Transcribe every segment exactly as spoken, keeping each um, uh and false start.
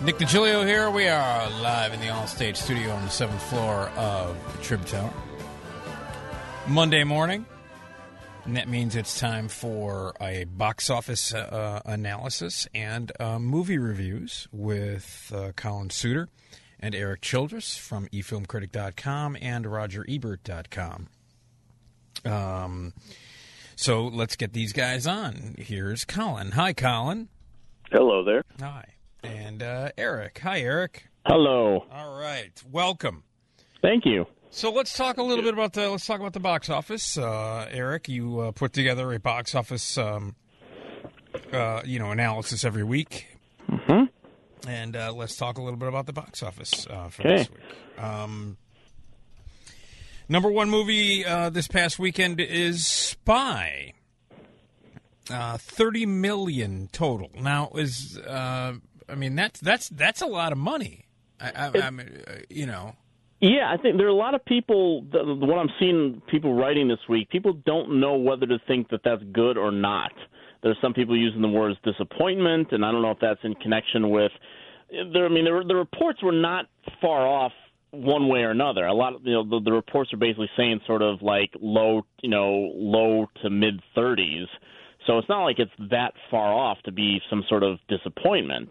Nick DiGilio here. We are live in the All-State studio on the seventh floor of Trib Tower. Monday morning, and that means it's time for a box office uh, analysis and uh, movie reviews with uh, Colin Suter and Eric Childress from e film critic dot com and roger ebert dot com. Um, so let's get these guys on. Here's Colin. Hi, Colin. Hello there. Hi. And uh, Eric. Hi, Eric. Hello. All right. Welcome. Thank you. So let's talk a little bit about the let's talk about the box office. Uh, Eric, you uh, put together a box office, um, uh, you know, analysis every week. Mm-hmm. And uh, let's talk a little bit about the box office uh, for okay. this week. Um, number one movie uh, this past weekend is Spy. Uh, Thirty million total. Now is. Uh, I mean, that's that's that's a lot of money. I, I, I mean, uh, you know. Yeah, I think there are a lot of people. The, what I'm seeing people writing this week, people don't know whether to think that that's good or not. There's some people using the words disappointment, and I don't know if that's in connection with. There, I mean, the, the reports were not far off one way or another. A lot of you know the, the reports are basically saying sort of like low, you know, low to mid thirties. So it's not like it's that far off to be some sort of disappointment.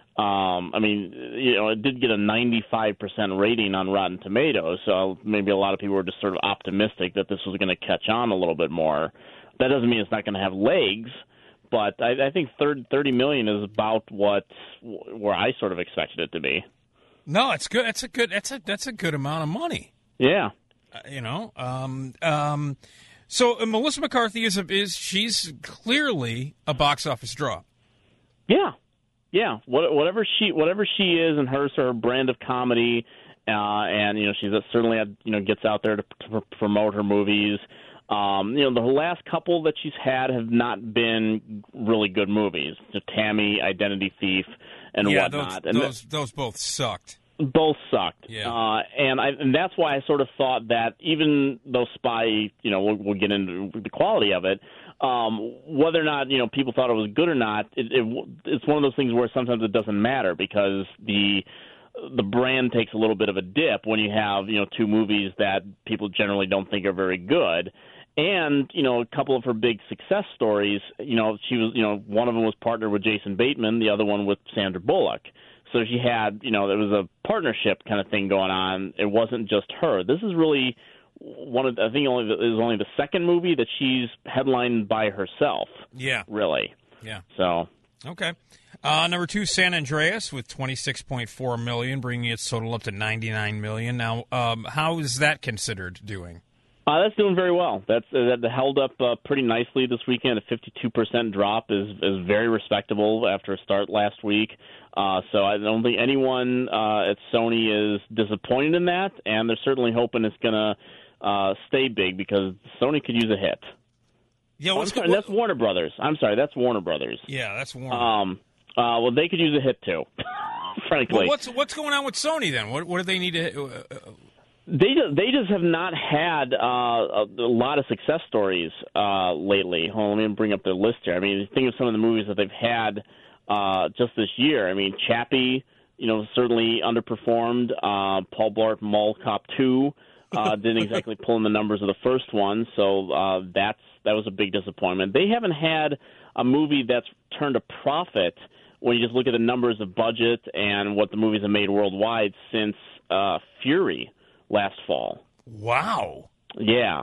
Um, I mean, you know, it did get a ninety-five percent rating on Rotten Tomatoes, so maybe a lot of people were just sort of optimistic that this was going to catch on a little bit more. That doesn't mean it's not going to have legs, but I, I think thirty million is about what where I sort of expected it to be. No, it's good. That's a good. That's a that's a good amount of money. Yeah, uh, you know. Um, um, so uh, Melissa McCarthy is a, is she's clearly a box office draw. Yeah. Yeah, whatever she whatever she is and her sort of brand of comedy, uh, and you know she's certainly had, you know gets out there to, to promote her movies. Um, you know the last couple that she's had have not been really good movies. So Tammy, Identity Thief, and yeah, whatnot. Those, and those those both sucked. Both sucked. Yeah, uh, and I and that's why I sort of thought that even though Spy, you know, we'll, we'll get into the quality of it. Um, whether or not you know people thought it was good or not, it, it, it's one of those things where sometimes it doesn't matter because the the brand takes a little bit of a dip when you have you know two movies that people generally don't think are very good, and you know a couple of her big success stories. You know she was you know one of them was partnered with Jason Bateman, the other one with Sandra Bullock. So she had you know there was a partnership kind of thing going on. It wasn't just her. This is really. One of the, I think only the, is only the second movie that she's headlined by herself. Yeah, really. Yeah. So okay. Uh, number two, San Andreas with twenty six point four million, bringing its total up to ninety nine million. Now, um, how is that considered doing? Uh, that's doing very well. That's uh, that held up uh, pretty nicely this weekend. A fifty two percent drop is is very respectable after a start last week. Uh, so I don't think anyone uh, at Sony is disappointed in that, and they're certainly hoping it's going to. Uh, stay big because Sony could use a hit. Yeah, what's, oh, I'm sorry, what, that's Warner Brothers. I'm sorry, that's Warner Brothers. Yeah, that's Warner. Um, uh, well, they could use a hit too. Frankly, well, what's what's going on with Sony then? What what do they need to? Uh, they just, they just have not had uh, a, a lot of success stories uh, lately. Hold on, let me bring up the list here. I mean, think of some of the movies that they've had uh, just this year. I mean, Chappie, you know, certainly underperformed. Uh, Paul Blart Mall Cop two. uh, didn't exactly pull in the numbers of the first one, so uh, that's that was a big disappointment. They haven't had a movie that's turned a profit when you just look at the numbers of budget and what the movies have made worldwide since uh, Fury last fall. Wow. Yeah.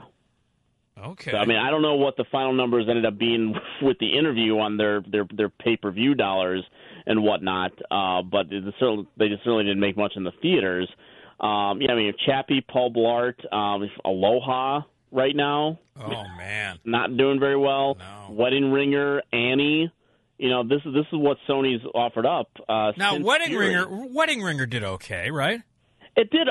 Okay. So, I mean, I don't know what the final numbers ended up being with the interview on their, their, their pay-per-view dollars and whatnot, uh, but it certainly, they just certainly didn't make much in the theaters. Um, yeah, I mean, Chappie, Paul Blart, um, Aloha right now. Oh man, not doing very well. No. Wedding Ringer, Annie. You know, this is this is what Sony's offered up. Uh, now, Wedding Fury. Ringer, Wedding Ringer did okay, right? It did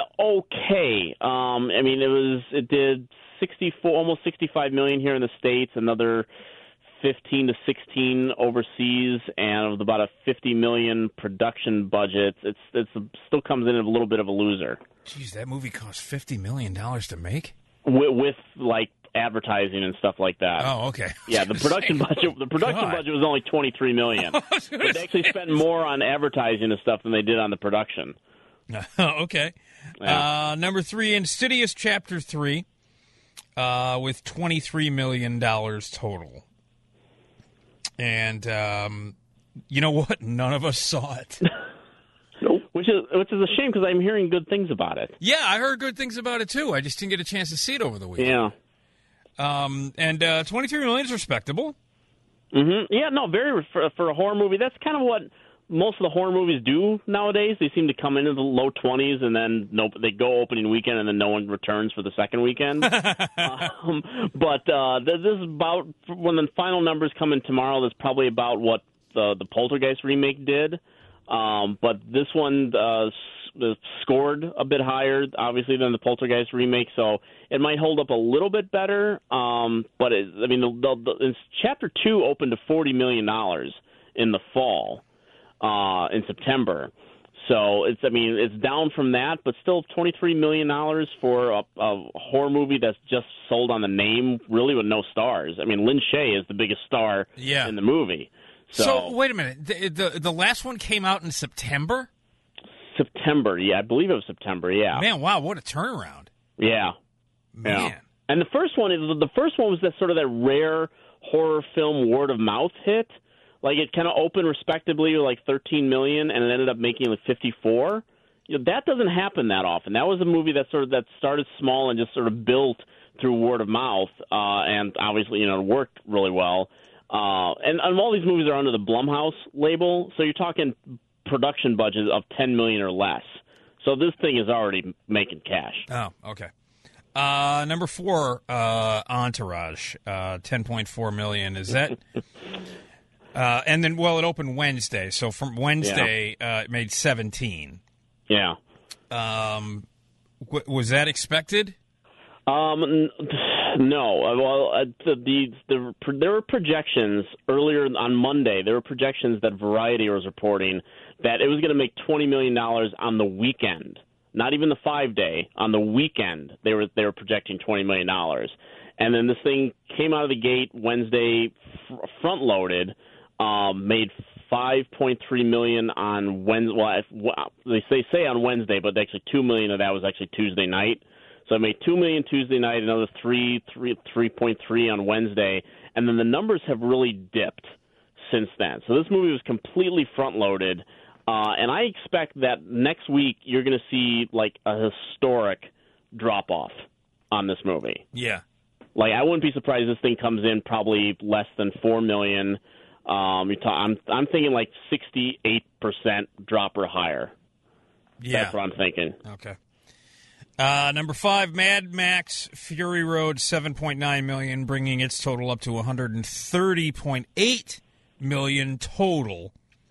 okay. Um, I mean, it was it did sixty-four, almost sixty-five million here in the States. Another fifteen to sixteen overseas, and with about a fifty million production budget, it's it's still comes in a little bit of a loser. Jeez, that movie cost fifty million dollars to make? With, with like advertising and stuff like that. Oh, okay. Yeah, the production budget the production God. budget was only twenty-three million dollars. But they actually spent more on advertising and stuff than they did on the production. Okay. Yeah. Uh, number three, Insidious Chapter three, uh, with twenty-three million dollars total. And um, you know what? None of us saw it. Nope. Which is which is a shame because I'm hearing good things about it. Yeah, I heard good things about it, too. I just didn't get a chance to see it over the weekend. Yeah. Um, and uh, twenty-three million dollars is respectable. Mm-hmm. Yeah, no, very for, for a horror movie. That's kind of what most of the horror movies do nowadays. They seem to come into the low twenties and then nope, they go opening weekend and then no one returns for the second weekend. um, but uh, this is about, when the final numbers come in tomorrow, that's probably about what the, the Poltergeist remake did. Um, but this one uh, s- scored a bit higher, obviously, than the Poltergeist remake, so it might hold up a little bit better. Um, but, it, I mean, the, the, the, Chapter two opened to forty million dollars in the fall. Uh, in September. So it's, I mean, it's down from that, but still twenty-three million dollars for a, a horror movie that's just sold on the name, really with no stars. I mean, Lin Shaye is the biggest star yeah. in the movie. So, so wait a minute. The, the the last one came out in September? September, yeah. I believe it was September, yeah. Man, wow, what a turnaround. Yeah. Man. Yeah. And the first one, is the first one was that sort of that rare horror film word of mouth hit. Like, it kind of opened respectably with like thirteen million dollars and it ended up making like fifty-four. You know, that doesn't happen that often. That was a movie that sort of that started small and just sort of built through word of mouth, uh, and obviously, you know, worked really well. Uh, and, and all these movies are under the Blumhouse label, so you're talking production budgets of ten million dollars or less. So this thing is already making cash. Oh, okay. Uh, number four, uh, Entourage, uh, ten point four million dollars. Is that... Uh, and then, well, it opened Wednesday. So from Wednesday, yeah. uh, it made seventeen. Yeah. Um, w- was that expected? Um, n- no. Well, uh, the, the, the there were projections earlier on Monday. There were projections that Variety was reporting that it was going to make twenty million dollars on the weekend. Not even the five day. On the weekend, they were they were projecting twenty million dollars. And then this thing came out of the gate Wednesday, f- front loaded. Um, made five point three million dollars on Wednesday. Well, if, they say say on Wednesday, but actually two million dollars of that was actually Tuesday night. So it made two million dollars Tuesday night, another three, three, three point three on Wednesday, and then the numbers have really dipped since then. So this movie was completely front loaded, uh, and I expect that next week you're going to see like a historic drop off on this movie. Yeah. Like, I wouldn't be surprised if this thing comes in probably less than four million dollars. Um, you talk, I'm I'm thinking like sixty-eight percent drop or higher. Yeah, that's what I'm thinking. Okay. Uh, number five, Mad Max Fury Road, seven point nine million dollars, bringing its total up to one hundred thirty point eight million dollars total.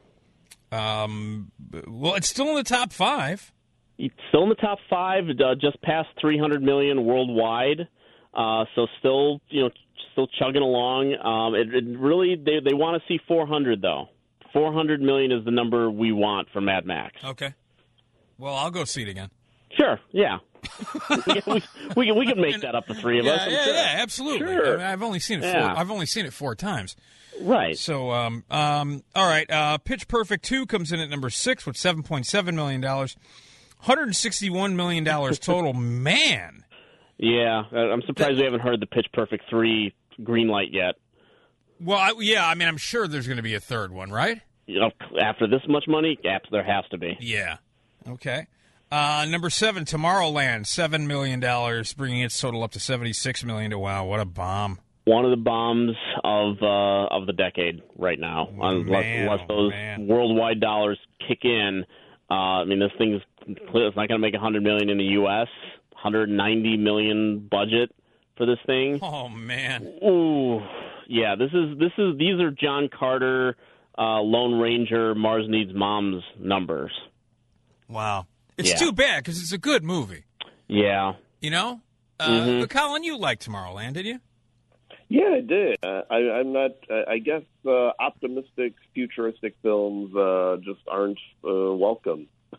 Um, well, it's still in the top five. It's still in the top five, uh, just past three hundred million dollars worldwide. Uh, so still, you know. Still chugging along. Um, it, it really, they they want to see four hundred though. four hundred million is the number we want for Mad Max. Okay. Well, I'll go see it again. Sure. Yeah. we, we, we can we can make that up, the three of yeah, us. I'm yeah, sure. yeah, absolutely. Sure. I mean, I've only seen it. Yeah. Four, I've only seen it four times. Right. So, um, um, all right. Uh, Pitch Perfect two comes in at number six with seven point seven million dollars, one hundred sixty-one million dollars total. Man. Yeah, I'm surprised that, we haven't heard the Pitch Perfect three green light yet. Well, I, yeah, I mean, I'm sure there's going to be a third one, right? You know, after this much money, there has to be. Yeah. Okay. Uh, number seven, Tomorrowland, seven million dollars, bringing its total up to seventy-six million dollars. Wow, what a bomb. One of the bombs of uh, of the decade right now. Unless, man, unless those oh, worldwide dollars kick in, uh, I mean, this thing's it's not going to make one hundred million dollars in the U S, one hundred ninety million dollars budget for this thing. Oh, man. Ooh, yeah, this is, this is, these are John Carter, uh, Lone Ranger, Mars Needs Moms numbers. Wow. It's yeah. too bad because it's a good movie. Yeah. You know? Uh, mm-hmm. But Colin, you liked Tomorrowland, did you? Yeah, I did. Uh, I, I'm not, uh, I guess uh, optimistic, futuristic films uh, just aren't uh, welcome.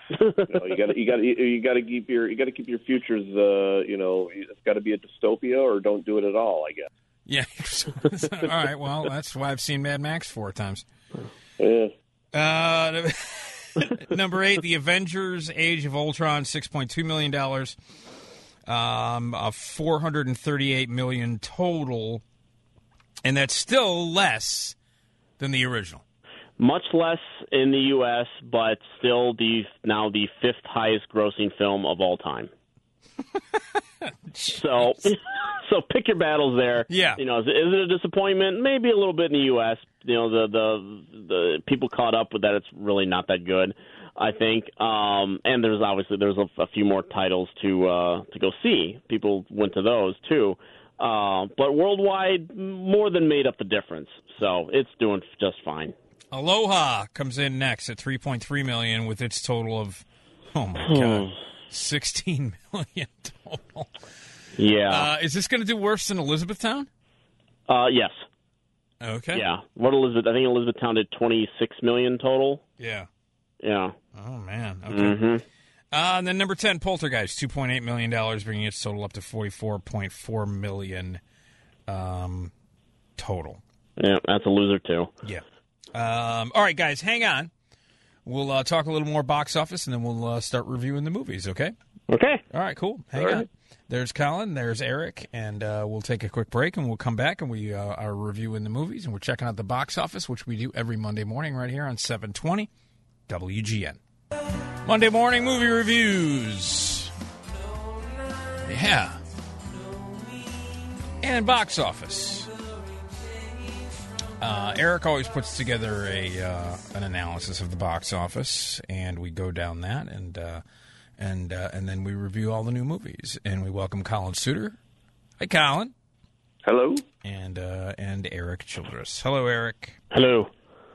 you know, you got to you got to you got to keep your you got to keep your futures. Uh, you know, it's got to be a dystopia or don't do it at all, I guess. Yeah. All right. Well, that's why I've seen Mad Max four times. Yeah. Uh, number eight, The Avengers: Age of Ultron, six point two million dollars. Um, a four hundred and thirty-eight million total, and that's still less than the original. Much less in the U S, but still the now the fifth highest grossing film of all time. so, so pick your battles there. Yeah, you know, is, is it a disappointment? Maybe a little bit in the U S. You know, the the the people caught up with that. It's really not that good, I think. Um, and there's obviously there's a, a few more titles to uh, to go see. People went to those too. Uh, but worldwide, more than made up the difference. So it's doing just fine. Aloha comes in next at three point three million dollars with its total of, oh my God, sixteen million dollars total. Yeah. Uh, is this going to do worse than Elizabethtown? Uh, yes. Okay. Yeah. What Elizabeth? I think Elizabethtown did twenty-six million dollars total. Yeah. Yeah. Oh, man. Okay. Mm-hmm. Uh, and then number ten, Poltergeist, two point eight million dollars, bringing its total up to forty-four point four million dollars um, total. Yeah, that's a loser, too. Yeah. Um, all right, guys, hang on. We'll uh, talk a little more box office, and then we'll uh, start reviewing the movies, okay? Okay. All right, cool. Hang all on. Right. There's Colin, there's Eric, and uh, we'll take a quick break, and we'll come back, and we uh, are reviewing the movies, and we're checking out the box office, which we do every Monday morning right here on seven twenty W G N. Monday morning movie reviews. Yeah. And box office. Uh, Eric always puts together a uh, an analysis of the box office, and we go down that, and uh, and uh, and then we review all the new movies. And we welcome Colin Suter. Hi, Colin. Hello. And uh, and Eric Childress. Hello, Eric. Hello.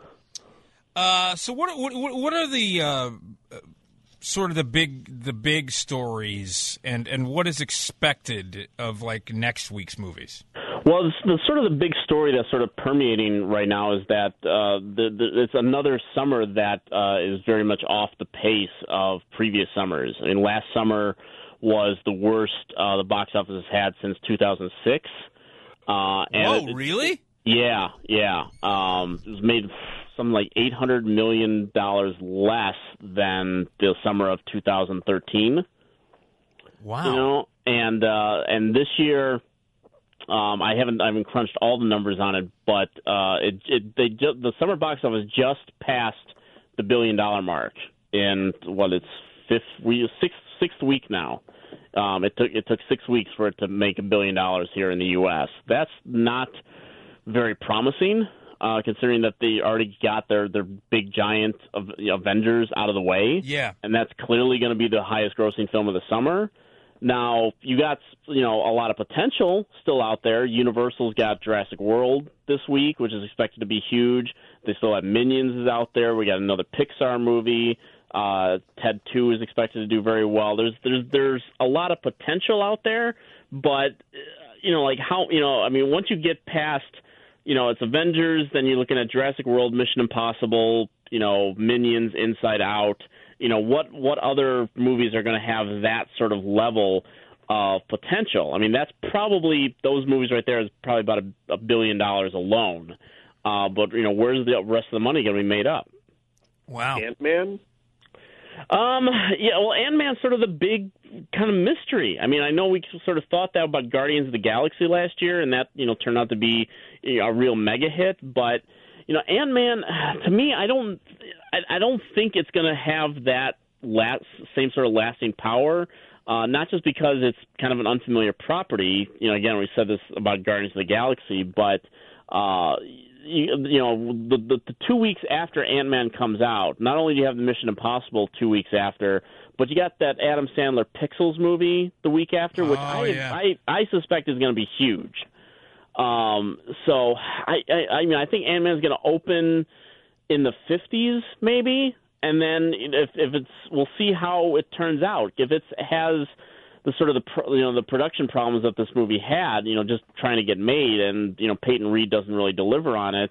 Uh, so what what what are the uh, sort of the big the big stories, and, and what is expected of like next week's movies? Well, the, the sort of the big story that's sort of permeating right now is that uh, the, the, it's another summer that uh, is very much off the pace of previous summers. I mean, last summer was the worst uh, the box office has had since two thousand six. Uh, and Whoa, it, really? Yeah, yeah. Um, it was made something like eight hundred million dollars less than the summer of two thousand thirteen. Wow. You know, and uh, and this year. Um, I haven't I haven't crunched all the numbers on it, but uh, it, it they ju- the summer box office just passed the billion dollar mark in what it's fifth we sixth sixth week now. Um, it took it took six weeks for it to make a billion dollars here in the U S. That's not very promising, uh, considering that they already got their their big giant of Avengers out of the way. Yeah, and that's clearly going to be the highest grossing film of the summer. Now, you got, you know, a lot of potential still out there. Universal's got Jurassic World this week, which is expected to be huge. They still have Minions is out there. We got another Pixar movie. Uh, Ted two is expected to do very well. There's there's there's a lot of potential out there, but you know, like how, you know, I mean, once you get past, you know, it's Avengers, then you're looking at Jurassic World, Mission Impossible, you know, Minions, Inside Out. You know, what what other movies are going to have that sort of level of potential? I mean, that's probably, those movies right there is probably about a, a billion dollars alone. Uh, but, you know, where's the rest of the money going to be made up? Wow. Ant-Man? Um, yeah, well, Ant-Man's sort of the big kind of mystery. I mean, I know we sort of thought that about Guardians of the Galaxy last year, and that, you know, turned out to be, you know, a real mega hit. But, you know, Ant-Man, to me, I don't... I don't think it's going to have that last, same sort of lasting power, uh, not just because it's kind of an unfamiliar property. You know, again, we said this about Guardians of the Galaxy, but, uh, you, you know, the, the, the two weeks after Ant-Man comes out, not only do you have the Mission Impossible two weeks after, but you got that Adam Sandler Pixels movie the week after, which oh, I, yeah. I, I suspect is going to be huge. Um, so, I, I, I mean, I think Ant-Man is going to open in the fifties, maybe, and then if if it's, we'll see how it turns out. If it has the sort of the you know the production problems that this movie had, you know, just trying to get made, and you know Peyton Reed doesn't really deliver on it,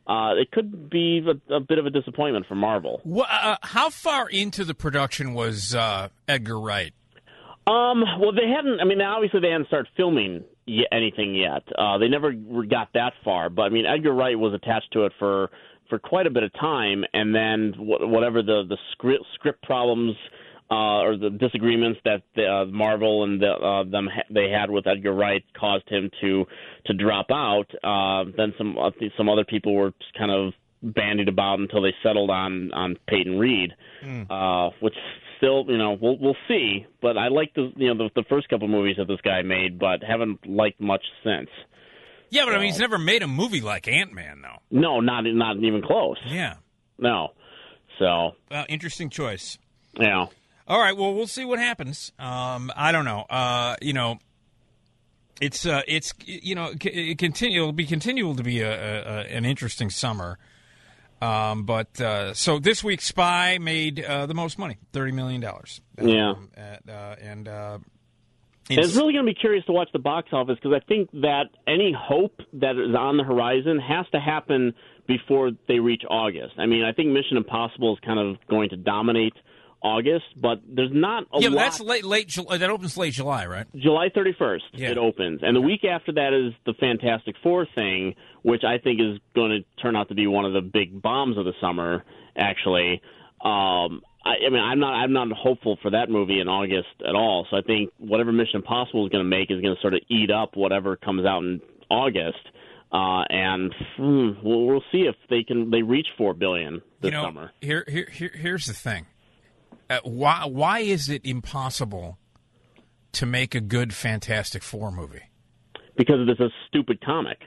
uh, it could be a, a bit of a disappointment for Marvel. Well, uh, how far into the production was uh, Edgar Wright? Um, well, they hadn't. I mean, obviously they hadn't started filming y- anything yet. Uh, they never got that far. But I mean, Edgar Wright was attached to it for, for quite a bit of time, and then wh- whatever the the script script problems uh, or the disagreements that the, uh, Marvel and the, uh, them ha- they had with Edgar Wright caused him to to drop out. Uh, then some uh, some other people were just kind of bandied about until they settled on on Peyton Reed, mm. uh, which. Still, you know, we'll we'll see. But I like the you know the, the first couple movies that this guy made, but haven't liked much since. Yeah, but so, I mean, he's never made a movie like Ant-Man, though. No, not not even close. Yeah, no. So, well, interesting choice. Yeah. All right. Well, we'll see what happens. Um, I don't know. Uh, you know, it's uh, it's you know, it continue. It'll be continual to be a, a, a an interesting summer. Um, but uh, so this week, Spy made uh, the most money, thirty million dollars. Um, yeah, at, uh, and uh, it's, it's really going to be curious to watch the box office because I think that any hope that is on the horizon has to happen before they reach August. I mean, I think Mission Impossible is kind of going to dominate August, but there's not a yeah, lot. Yeah, that's late. Late July. That opens late July, right? July thirty-first. Yeah. It opens, and the week after that is the Fantastic Four thing, which I think is going to turn out to be one of the big bombs of the summer. Actually, um, I, I mean, I'm not. I'm not hopeful for that movie in August at all. So I think whatever Mission Impossible is going to make is going to sort of eat up whatever comes out in August. Uh, and hmm, we'll, we'll see if they can. They reach four billion this you know, summer. Here, here, here, here's the thing. Uh, why why is it impossible to make a good Fantastic Four movie? Because it's a stupid comic.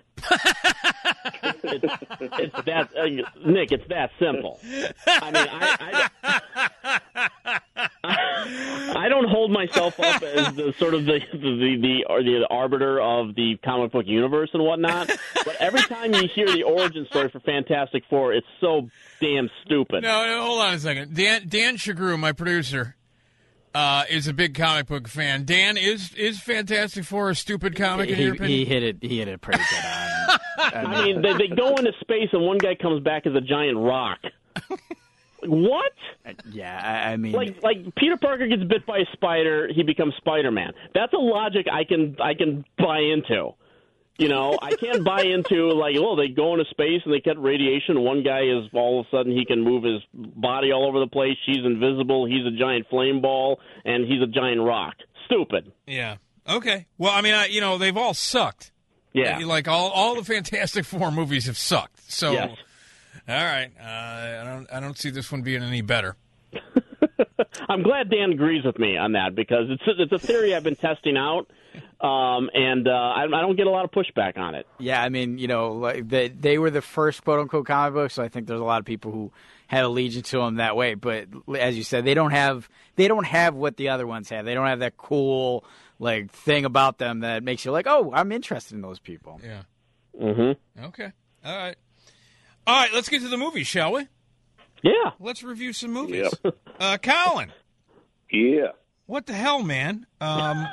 it's, it's that uh, Nick. It's that simple. I mean, I, I, I, I don't hold myself up as the sort of the the the, or the arbiter of the comic book universe and whatnot. But every time you hear the origin story for Fantastic Four, it's so damn stupid. No, no hold on a second. Dan Dan Shagru, my producer, uh, is a big comic book fan. Dan, is is Fantastic Four a stupid comic in he, your opinion? He hit it. He hit it pretty good on. I mean, I mean they, they go into space and one guy comes back as a giant rock. What? Yeah, I, I mean, like like Peter Parker gets bit by a spider, he becomes Spider-Man. That's a logic I can I can buy into. You know, I can't buy into, like, oh, they go into space and they get radiation. One guy is, all of a sudden, he can move his body all over the place. She's invisible. He's a giant flame ball, and he's a giant rock. Stupid. Yeah. Okay. Well, I mean, I, you know, they've all sucked. Yeah. Like, all, all the Fantastic Four movies have sucked. So, yes. All right. Uh, I don't I don't see this one being any better. I'm glad Dan agrees with me on that because it's it's a theory I've been testing out, um, and uh, I, I don't get a lot of pushback on it. Yeah, I mean, you know, like they they were the first quote unquote comic book, so I think there's a lot of people who had allegiance to them that way. But as you said, they don't have they don't have what the other ones have. They don't have that cool like thing about them that makes you like, oh, I'm interested in those people. Yeah. Mm-hmm. Okay. All right. All right. Let's get to the movie, shall we? Yeah. Let's review some movies. Yep. Uh, Colin. Yeah. What the hell, man? Um,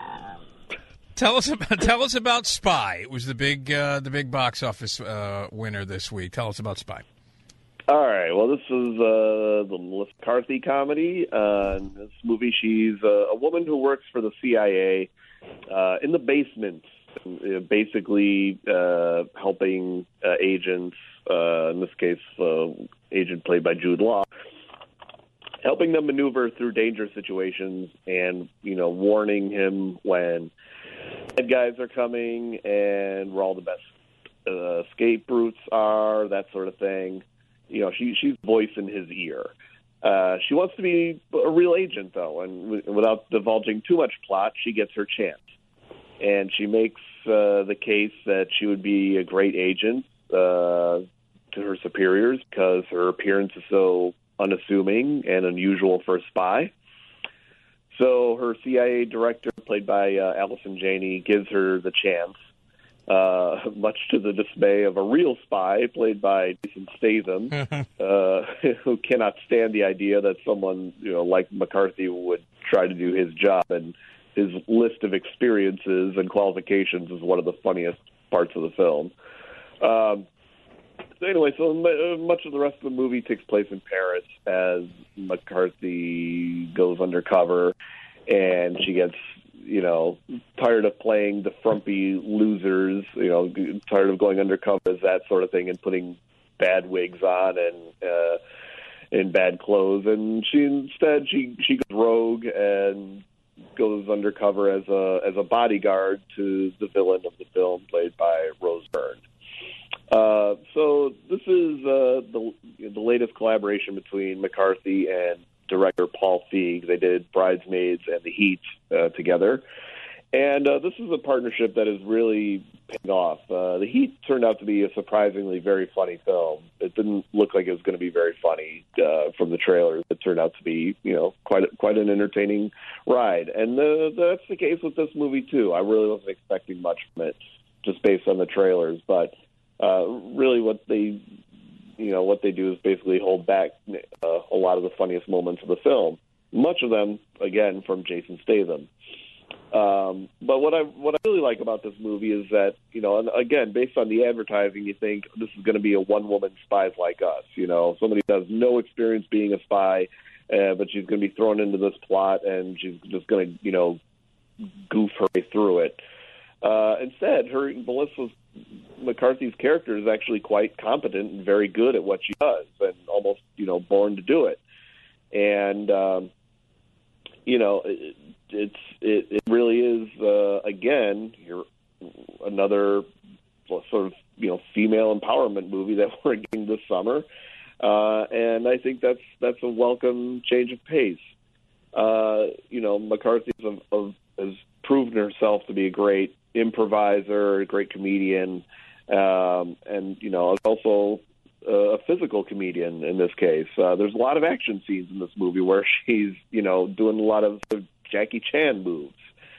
tell us about tell us about Spy. It was the big uh, the big box office uh, winner this week. Tell us about Spy. All right. Well, this is uh, the Melissa McCarthy comedy. Uh, in this movie, she's uh, a woman who works for the C I A uh, in the basement, uh, basically uh, helping uh, agents. Uh, in this case, uh, agent played by Jude Law, helping them maneuver through dangerous situations and, you know, warning him when bad guys are coming and where all the best uh, escape routes are, that sort of thing. You know, she she's voice in his ear. Uh, she wants to be a real agent, though, and w- without divulging too much plot, she gets her chance. And she makes uh, the case that she would be a great agent uh, to her superiors because her appearance is so unassuming and unusual for a spy. So her C I A director, played by uh, Allison Janney, gives her the chance, uh, much to the dismay of a real spy, played by Jason Statham, uh, who cannot stand the idea that someone, you know, like McCarthy would try to do his job. And his list of experiences and qualifications is one of the funniest parts of the film. Um, anyway, so much of the rest of the movie takes place in Paris as McCarthy goes undercover, and she gets, you know, tired of playing the frumpy losers, you know, tired of going undercover as that sort of thing and putting bad wigs on and uh, in bad clothes, and she instead she she goes rogue and goes undercover as a as a bodyguard to the villain of the film, played by Rose Byrne. Uh, so this is uh, the the latest collaboration between McCarthy and director Paul Feig. They did Bridesmaids and The Heat uh, together, and uh, this is a partnership that is really paying off. Uh, The Heat turned out to be a surprisingly very funny film. It didn't look like it was going to be very funny uh, from the trailers. It turned out to be, you know, quite quite an entertaining ride, and the, that's the case with this movie too. I really wasn't expecting much from it, just based on the trailers, but uh, really, what they you know what they do is basically hold back uh, a lot of the funniest moments of the film. Much of them, again, from Jason Statham. Um, but what I what I really like about this movie is that, you know, and again, based on the advertising, you think this is going to be a one-woman Spies Like Us. You know, somebody who has no experience being a spy, uh, but she's going to be thrown into this plot, and she's just going to, you know, goof her way through it. Uh, instead, her Melissa McCarthy's character is actually quite competent and very good at what she does, and almost, you know, born to do it. And um, you know. It, It's it, it really is uh, again you're another sort of you know female empowerment movie that we're getting this summer, uh, and I think that's that's a welcome change of pace. Uh, you know, McCarthy has proven herself to be a great improviser, a great comedian, um, and you know also a physical comedian in this case. Uh, there's a lot of action scenes in this movie where she's you know doing a lot of Jackie Chan moves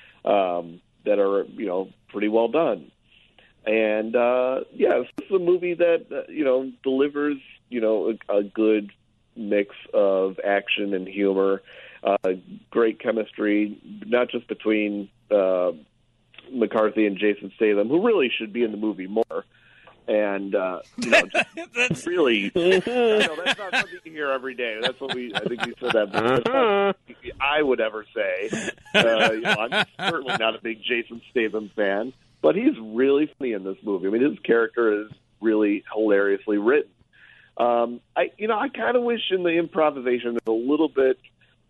um, that are, you know, pretty well done. And, uh, yeah, this is a movie that, uh, you know, delivers, you know, a, a good mix of action and humor, uh, great chemistry, not just between uh, McCarthy and Jason Statham, who really should be in the movie more. And, uh, you know, just that's really, I know, that's not something you hear every day. That's what we, I think you said that, but that's not something I would ever say. Uh, you know, I'm certainly not a big Jason Statham fan, but he's really funny in this movie. I mean, his character is really hilariously written. Um, I, you know, I kind of wish in the improvisation there's a little bit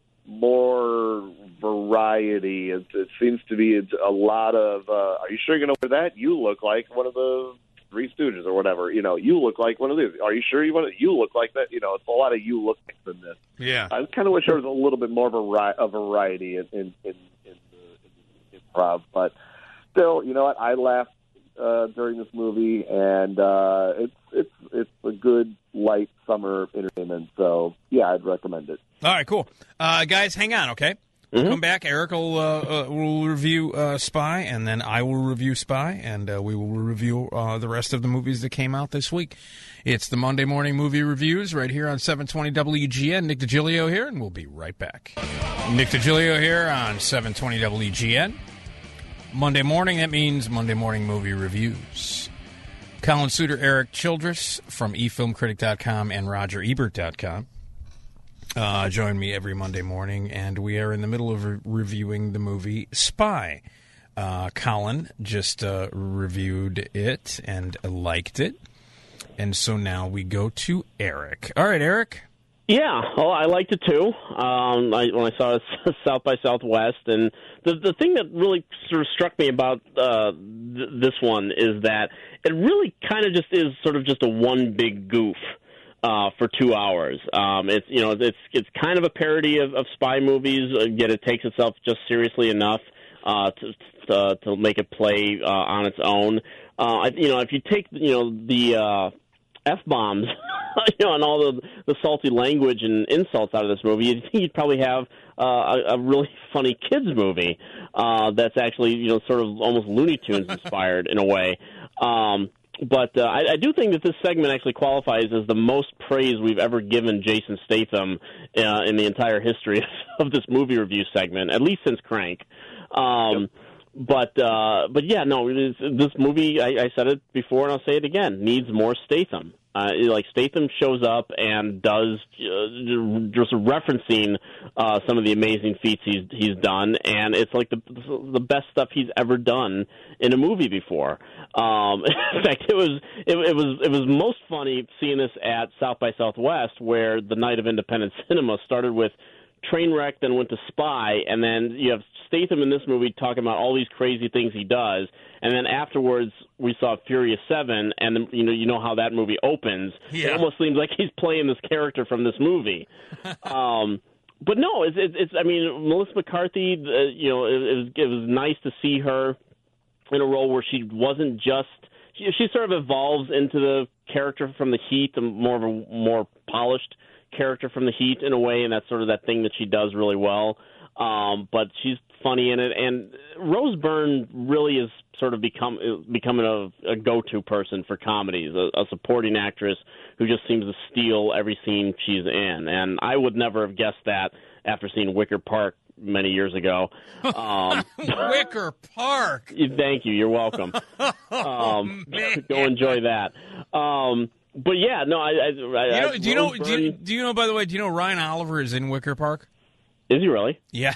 more variety. It, it seems to be a lot of, uh, are you sure you're going to wear that? You look like one of the Three Stooges or whatever, you know, you look like one of these. Are you sure you want to? You look like that. You know, it's a lot of you look like in this. Yeah. I kind of wish there was a little bit more of a, ri- a variety in in, in, in, the, in improv, but still, you know what? I laughed uh, during this movie, and uh, it's it's it's a good light summer entertainment. So yeah, I'd recommend it. All right, cool, uh, guys. Hang on, okay. Mm-hmm. Come back. Eric will, uh, uh, will review uh, Spy, and then I will review Spy, and uh, we will review uh, the rest of the movies that came out this week. It's the Monday Morning Movie Reviews right here on seven twenty W G N. Nick DiGilio here, and we'll be right back. Nick DiGilio here on seven twenty W G N. Monday morning, that means Monday Morning Movie Reviews. Colin Suter, Eric Childress from e film critic dot com and roger ebert dot com. Uh, join me every Monday morning, and we are in the middle of re- reviewing the movie Spy. Uh, Colin just uh, reviewed it and liked it, and so now we go to Eric. All right, Eric. Yeah, well, I liked it too. Um, I, when I saw it South by Southwest, and the the thing that really sort of struck me about uh, th- this one is that it really kind of just is sort of just a one big goof. Uh, for two hours, um, it's you know it's it's kind of a parody of, of spy movies. Yet it takes itself just seriously enough uh, to, to to make it play uh, on its own. Uh, you know, if you take you know the uh, f bombs, you know, and all the the salty language and insults out of this movie, you'd think you'd probably have uh, a, a really funny kids movie uh, that's actually you know sort of almost Looney Tunes inspired in a way. Um, But uh, I, I do think that this segment actually qualifies as the most praise we've ever given Jason Statham uh, in the entire history of this movie review segment, at least since Crank. Um, yep. But uh, but yeah, no, it is, this movie, I, I said it before and I'll say it again, needs more Statham. Uh, like Statham shows up and does uh, just referencing uh, some of the amazing feats he's he's done, and it's like the the best stuff he's ever done in a movie before. Um, in fact, it was it, it was it was most funny seeing this at South by Southwest, where the night of independent cinema started with Trainwreck, then went to Spy, and then you have Statham in this movie talking about all these crazy things he does, and then afterwards we saw Furious Seven, and you know you know how that movie opens. Yeah. It almost seems like he's playing this character from this movie. um, but no, it's, it's it's I mean Melissa McCarthy, uh, you know, it, it was it was nice to see her in a role where she wasn't just she, she sort of evolves into the character from The Heat, a more of a more polished character from The Heat in a way, and that's sort of that thing that she does really well. Um, but she's funny in it, and Rose Byrne really is sort of become becoming a, a go-to person for comedies, a, a supporting actress who just seems to steal every scene she's in. And I would never have guessed that after seeing Wicker Park many years ago. Um, Wicker Park. Thank you. You're welcome. Um, oh, go enjoy that. Um, but yeah, no, I. I, I you know, do you know? Byrne, Do you, do you know? By the way, do you know Ryan Oliver is in Wicker Park? Is he really? Yeah.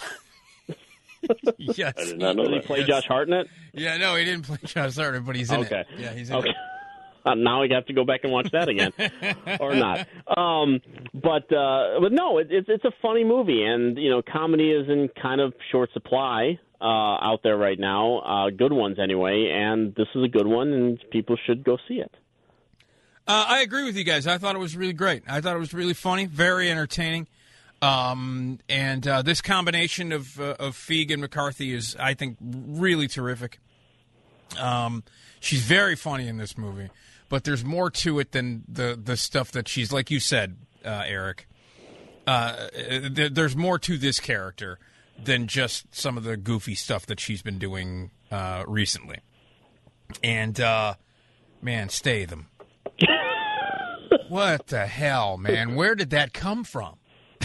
Yes. I did not know Did he that. play Yes. Josh Hartnett? Yeah, no, he didn't play Josh Hartnett, but he's in Okay. it. Yeah, he's in Okay. it. Uh, now I have to go back and watch that again, or not. Um, but uh, but no, it, it's it's a funny movie, and you know, comedy is in kind of short supply uh, out there right now. Uh, good ones anyway, and this is a good one, and people should go see it. Uh, I agree with you guys. I thought it was really great. I thought it was really funny, very entertaining. Um, and uh, this combination of uh, of Feig and McCarthy is, I think, really terrific. Um, she's very funny in this movie, but there's more to it than the, the stuff that she's, like you said, uh, Eric. Uh, th- there's more to this character than just some of the goofy stuff that she's been doing uh, recently. And, uh, man, Statham. What the hell, man? Where did that come from?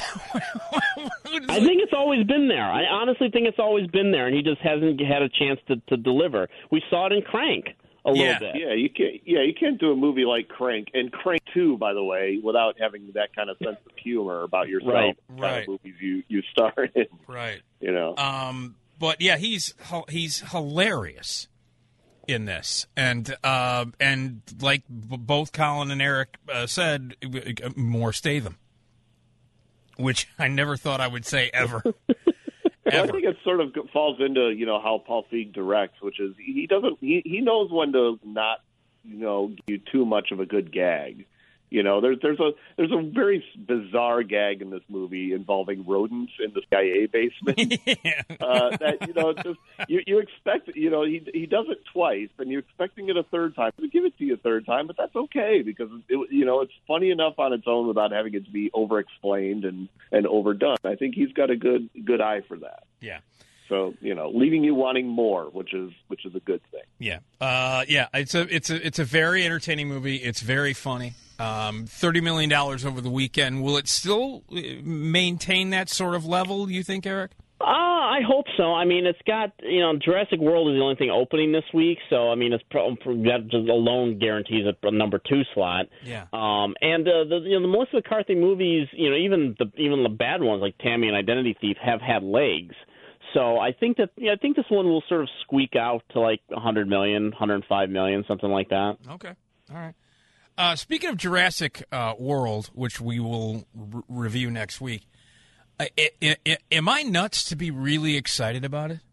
I think it's always been there. I honestly think it's always been there, and he just hasn't had a chance to, to deliver. We saw it in Crank a Yeah. little bit. Yeah, you can't. Yeah, you can't do a movie like Crank and Crank Two, by the way, without having that kind of sense of humor about yourself. Right, the kind right. of movies you you star in. Right. You know. Um, but yeah, he's he's hilarious in this, and uh, and like b- both Colin and Eric uh, said, more Statham, which I never thought I would say ever. Well, I ever. think it sort of falls into, you know, how Paul Feig directs, which is he doesn't he, he knows when to not, you know, give you too much of a good gag. You know, there's there's a there's a very bizarre gag in this movie involving rodents in the C I A basement. Yeah. uh, that you know, just you you expect you know he he does it twice, and you're expecting it a third time. He'll give it to you a third time, but that's okay because it, you know it's funny enough on its own without having it to be over-explained and and overdone. I think he's got a good good eye for that. Yeah. So you know, leaving you wanting more, which is which is a good thing. Yeah, uh, yeah. It's a it's a it's a very entertaining movie. It's very funny. Um, Thirty million dollars over the weekend. Will it still maintain that sort of level? You think, Eric? Uh, I hope so. I mean, it's got, you know, Jurassic World is the only thing opening this week, so I mean, it's pro- that just alone guarantees a number two slot. Yeah. Um, and uh, the you know the Melissa McCarthy movies, you know, even the even the bad ones like Tammy and Identity Thief have had legs. So I think that yeah, I think this one will sort of squeak out to like one hundred million, one hundred five million, something like that. Okay. All right. Uh, speaking of Jurassic uh, World, which we will r- review next week, uh, I, I, I, am I nuts to be really excited about it?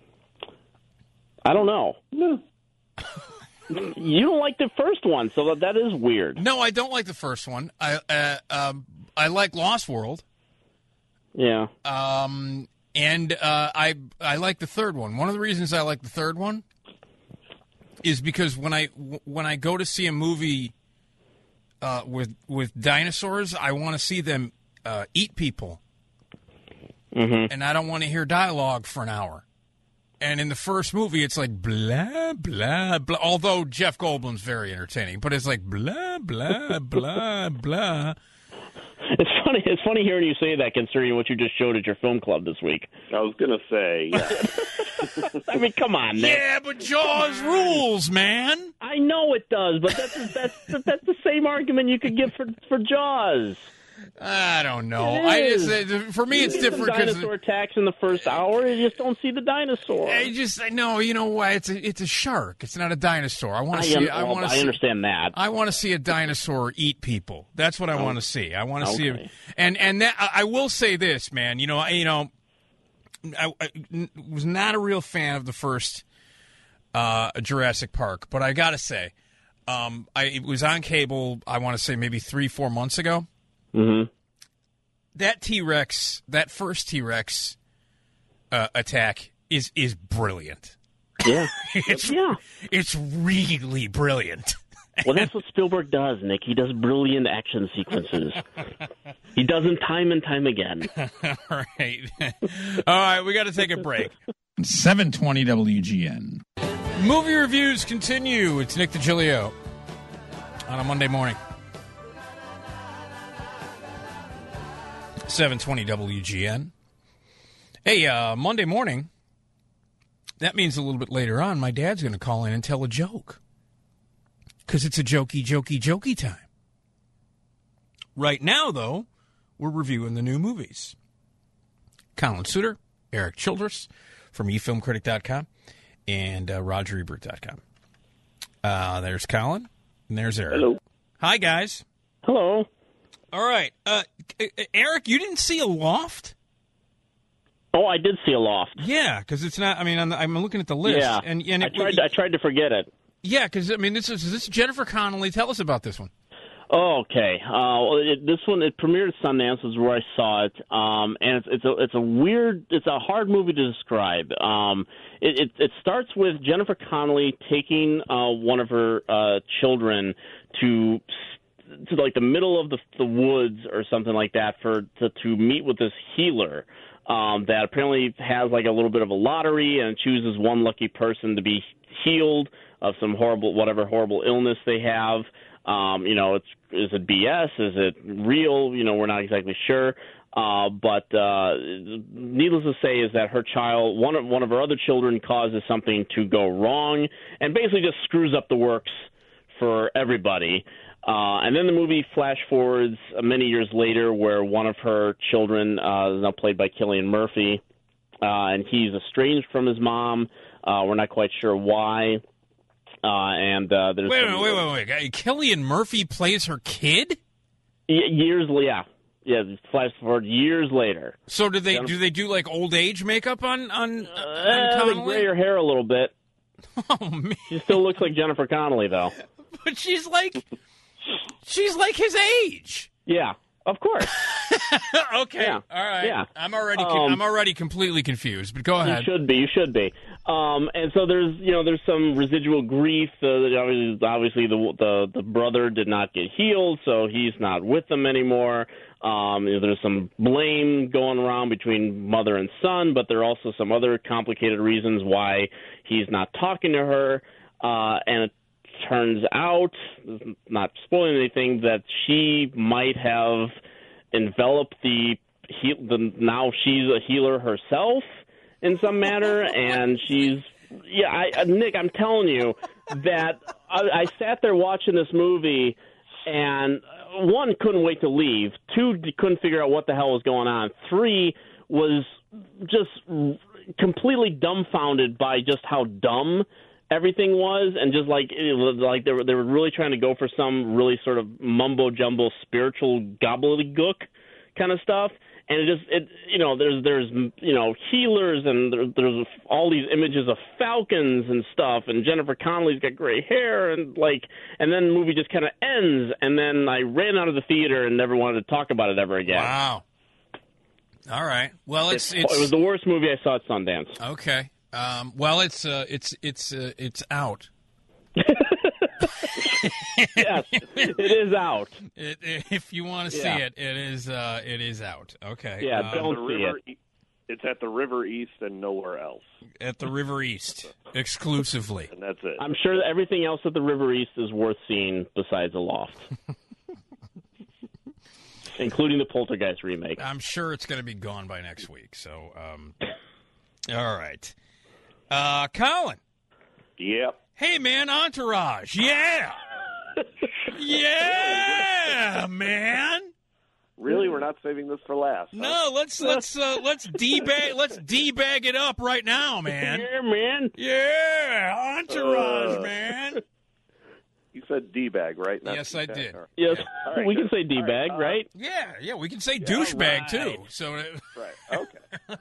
I don't know. No. You don't like the first one, so that, that is weird. No, I don't like the first one. I uh, um, I like Lost World. Yeah. Um, and uh, I I like the third one. One of the reasons I like the third one is because when I when I go to see a movie uh, with with dinosaurs, I want to see them uh, eat people, Mm-hmm. and I don't want to hear dialogue for an hour. And in the first movie, it's like blah blah blah. Although Jeff Goldblum's very entertaining, but it's like blah blah blah blah. It's funny. It's funny hearing you say that, considering what you just showed at your film club this week. I was gonna say, yeah. I mean, come on, Nick. Yeah, but Jaws rules, man. I know it does, but that's that's that's the same argument you could give for for Jaws. I don't know. It I is. just uh, for me, it's You see different some because dinosaur attacks in the first hour. You just don't see the dinosaur. I just I know. You know why? It's a it's a shark. It's not a dinosaur. I want I, to see. un- I well, want to. I understand that. I want to see a dinosaur eat people. That's what I want to see. I want to see, Okay. a, and and that, I I will say this, man. You know, I, you know, I, I was not a real fan of the first uh, Jurassic Park, but I got to say, um, I it was on cable. I want to say maybe three, four months ago. Mm-hmm. That T-Rex, that first T-Rex uh, attack is is brilliant. Yeah, It's yeah. it's really brilliant. Well, that's what Spielberg does, Nick. He does brilliant action sequences. He does them time and time again. All right. All right, we got to take a break. seven twenty W G N. Movie reviews continue. It's Nick DiGilio on a Monday morning. seven twenty W G N. Hey, uh, Monday morning, that means a little bit later on, my dad's going to call in and tell a joke. Because it's a jokey, jokey, jokey time. Right now, though, we're reviewing the new movies. Colin Suter, Eric Childress from e film critic dot com, and uh, Roger Ebert dot com. Uh, there's Colin, and there's Eric. Hello. Hi, guys. Hello. All right. Uh, Eric, you didn't see a Loft? Oh, I did see a Loft. Yeah, because it's not. I mean, I'm, I'm looking at the list, Yeah, and and I it, tried. I tried to forget it. yeah, because I mean, this is this is Jennifer Connelly. Tell us about this one. Oh, okay. Uh, well, it, this one it premiered at Sundance, is where I saw it, um, and it's it's a it's a weird, it's a hard movie to describe. Um, it, it it starts with Jennifer Connelly taking uh, one of her uh, children to to like the middle of the the woods or something like that for to, to meet with this healer. Um, that apparently has like a little bit of a lottery and chooses one lucky person to be healed of some horrible, whatever horrible illness they have. Um, you know, it's is it B S? Is it real? You know, we're not exactly sure. Uh, but uh, needless to say, is that her child, one of one of her other children, causes something to go wrong and basically just screws up the works for everybody. Uh, and then the movie flash forwards uh, many years later, where one of her children uh, is now played by Cillian Murphy, uh, and he's estranged from his mom. Uh, we're not quite sure why. Uh, and uh, there's Wait, some, wait, wait, wait, wait. Cillian Murphy plays her kid? y- years, yeah, yeah. Flash forward years later. So do they do they do like old age makeup on on, Uh, on they Connelly? gray her hair a little bit. Oh man, She still looks like Jennifer Connelly, though. but she's like she's like his age. Yeah, of course. Okay, Yeah. all right. Yeah. I'm already Um, I'm already completely confused. But go You ahead. should be. You should be. Um, and so there's, you know, there's some residual grief. Uh, obviously, obviously the, the the brother did not get healed, so he's not with them anymore. Um, you know, there's some blame going around between mother and son, but there are also some other complicated reasons why he's not talking to her. Uh, and it turns out, not spoiling anything, that she might have enveloped the, heal, the now she's a healer herself in some manner, and she's yeah. I, Nick, I'm telling you that I, I sat there watching this movie, and one, couldn't wait to leave. Two, couldn't figure out what the hell was going on. Three, was just completely dumbfounded by just how dumb everything was, and just like it was like they were they were really trying to go for some really sort of mumbo jumbo spiritual gobbledygook kind of stuff. And it just, it you know, there's, there's you know, healers, and there, there's all these images of falcons and stuff, and Jennifer Connelly's got gray hair, and like, and then the movie just kind of ends, and then I ran out of the theater and never wanted to talk about it ever again. Wow. All right. Well, it's It it's was the worst movie I saw at Sundance. okay. Um, well, it's uh, it's it's uh, it's out. Yes, it is out. It, it, if you want to see Yeah. it, it is uh, it is out. Okay. Yeah, Um, don't the see river, it. It's at the River East and nowhere else, at the River East exclusively. and that's it. I'm sure that everything else at the River East is worth seeing besides a Loft. including the Poltergeist remake. I'm sure it's going to be gone by next week. So, um, all right. Uh, Colin. Yep. Hey, man, Entourage. Yeah. Yeah, man. Really, we're not saving this for last. Huh? No, let's let's uh, let's debag let's debag it up right now, man. Yeah, man. Yeah, Entourage, Uh, man. You said D-bag, right? Not Yes, I D-bag. did. All right. Yes, All right, we good. can say D-bag, All right, uh, right? Yeah, yeah, we can say douchebag right. too. So, uh, Right. Okay.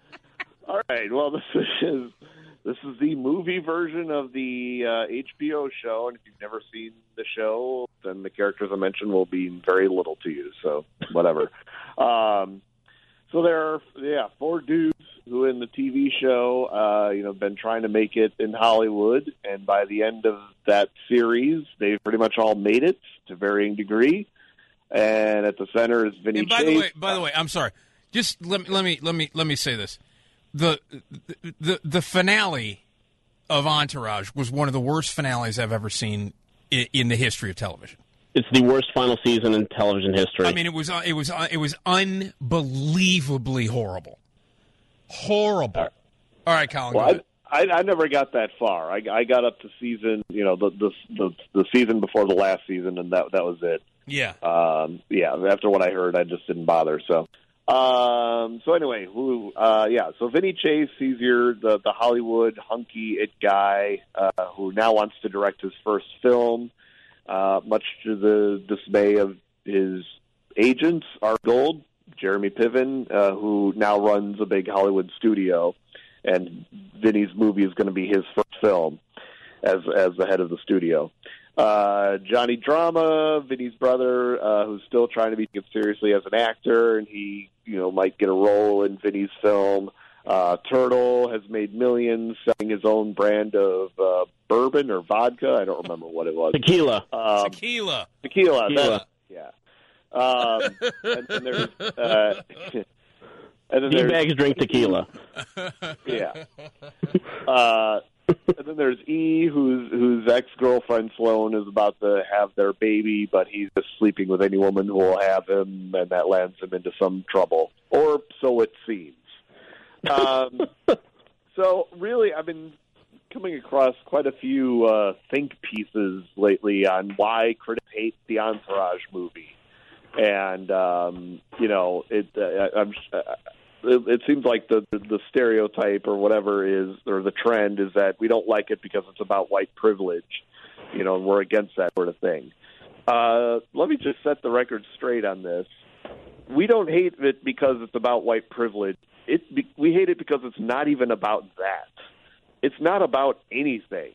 All right. Well, this is this is the movie version of the uh, H B O show, and if you've never seen the show, then the characters I mentioned will mean very little to you. So, whatever. um, so there are yeah four dudes who in the T V show, uh, you know, been trying to make it in Hollywood, and by the end of that series, they've pretty much all made it to varying degree. And at the center is Vinny and by Chase. the way, by the way, I'm sorry. Just let me let me let me let me say this: the the the finale of Entourage was one of the worst finales I've ever seen in, in the history of television. It's the worst final season in television history. I mean, it was uh, it was uh, it was unbelievably horrible, horrible. All right, Colin. Well, go ahead. I, I I never got that far. I, I got up to season, you know, the, the the the season before the last season, and that that was it. Yeah. Um, yeah. After what I heard, I just didn't bother. So, um, so anyway, who? Uh, yeah. So Vinny Chase, he's your the the Hollywood hunky it guy uh, who now wants to direct his first film, uh, much to the dismay of his agents, Art Gold, Jeremy Piven, uh, who now runs a big Hollywood studio, and Vinny's movie is going to be his first film as as the head of the studio. Uh, Johnny Drama, Vinny's brother, uh, who's still trying to be taken seriously as an actor, and he, you know, might get a role in Vinny's film. Uh, Turtle has made millions selling his own brand of uh, bourbon or vodka. I don't remember what it was. Tequila. Um, Tequila. Tequila. Tequila. That, yeah. Um, and, and there's uh, and then there's D-bags drink tequila. yeah. Uh, and then there's E, whose whose ex girlfriend Sloane is about to have their baby, but he's just sleeping with any woman who will have him, and that lands him into some trouble, or so it seems. Um, so really, I've been coming across quite a few uh, think pieces lately on why critics hate the Entourage movie, and um, you know, it. Uh, I'm. Uh, It, it seems like the, the the stereotype or whatever is, or the trend is that we don't like it because it's about white privilege, you know, and we're against that sort of thing. Uh, let me just set the record straight on this. We don't hate it because it's about white privilege. It we hate it because it's not even about that. It's not about anything.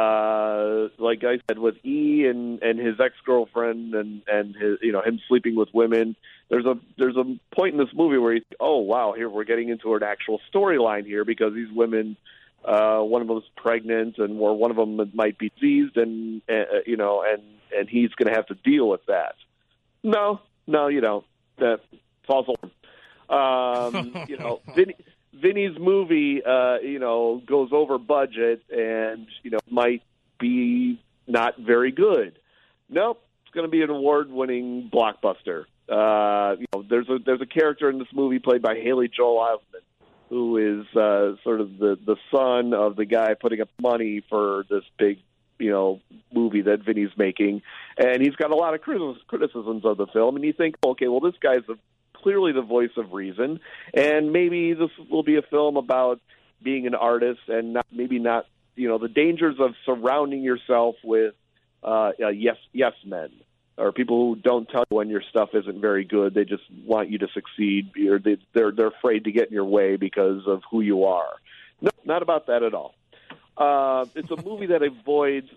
Uh, like I said, with E and, and his ex-girlfriend and, and his, you know, him sleeping with women, there's a there's a point in this movie where you think, oh, wow, here we're getting into an actual storyline here because these women, uh, one of them is pregnant and or one of them might be diseased and, uh, you know, and, and he's going to have to deal with that. No, no, you don't. That false alarm. Um, you know, Vinny, Vinny's movie, uh, you know, goes over budget and, you know, might be not very good. Nope, it's going to be an award-winning blockbuster. Uh, you know, there's a there's a character in this movie played by Haley Joel Osment, who is uh, sort of the, the son of the guy putting up money for this big, you know, movie that Vinny's making, and he's got a lot of criticisms of the film. And you think, okay, well, this guy's a clearly the voice of reason, and maybe this will be a film about being an artist and not, maybe not, you know, the dangers of surrounding yourself with uh, uh, yes yes men or people who don't tell you when your stuff isn't very good. They just want you to succeed. Or they, they're they're afraid to get in your way because of who you are. No, not about that at all. Uh, it's a movie that avoids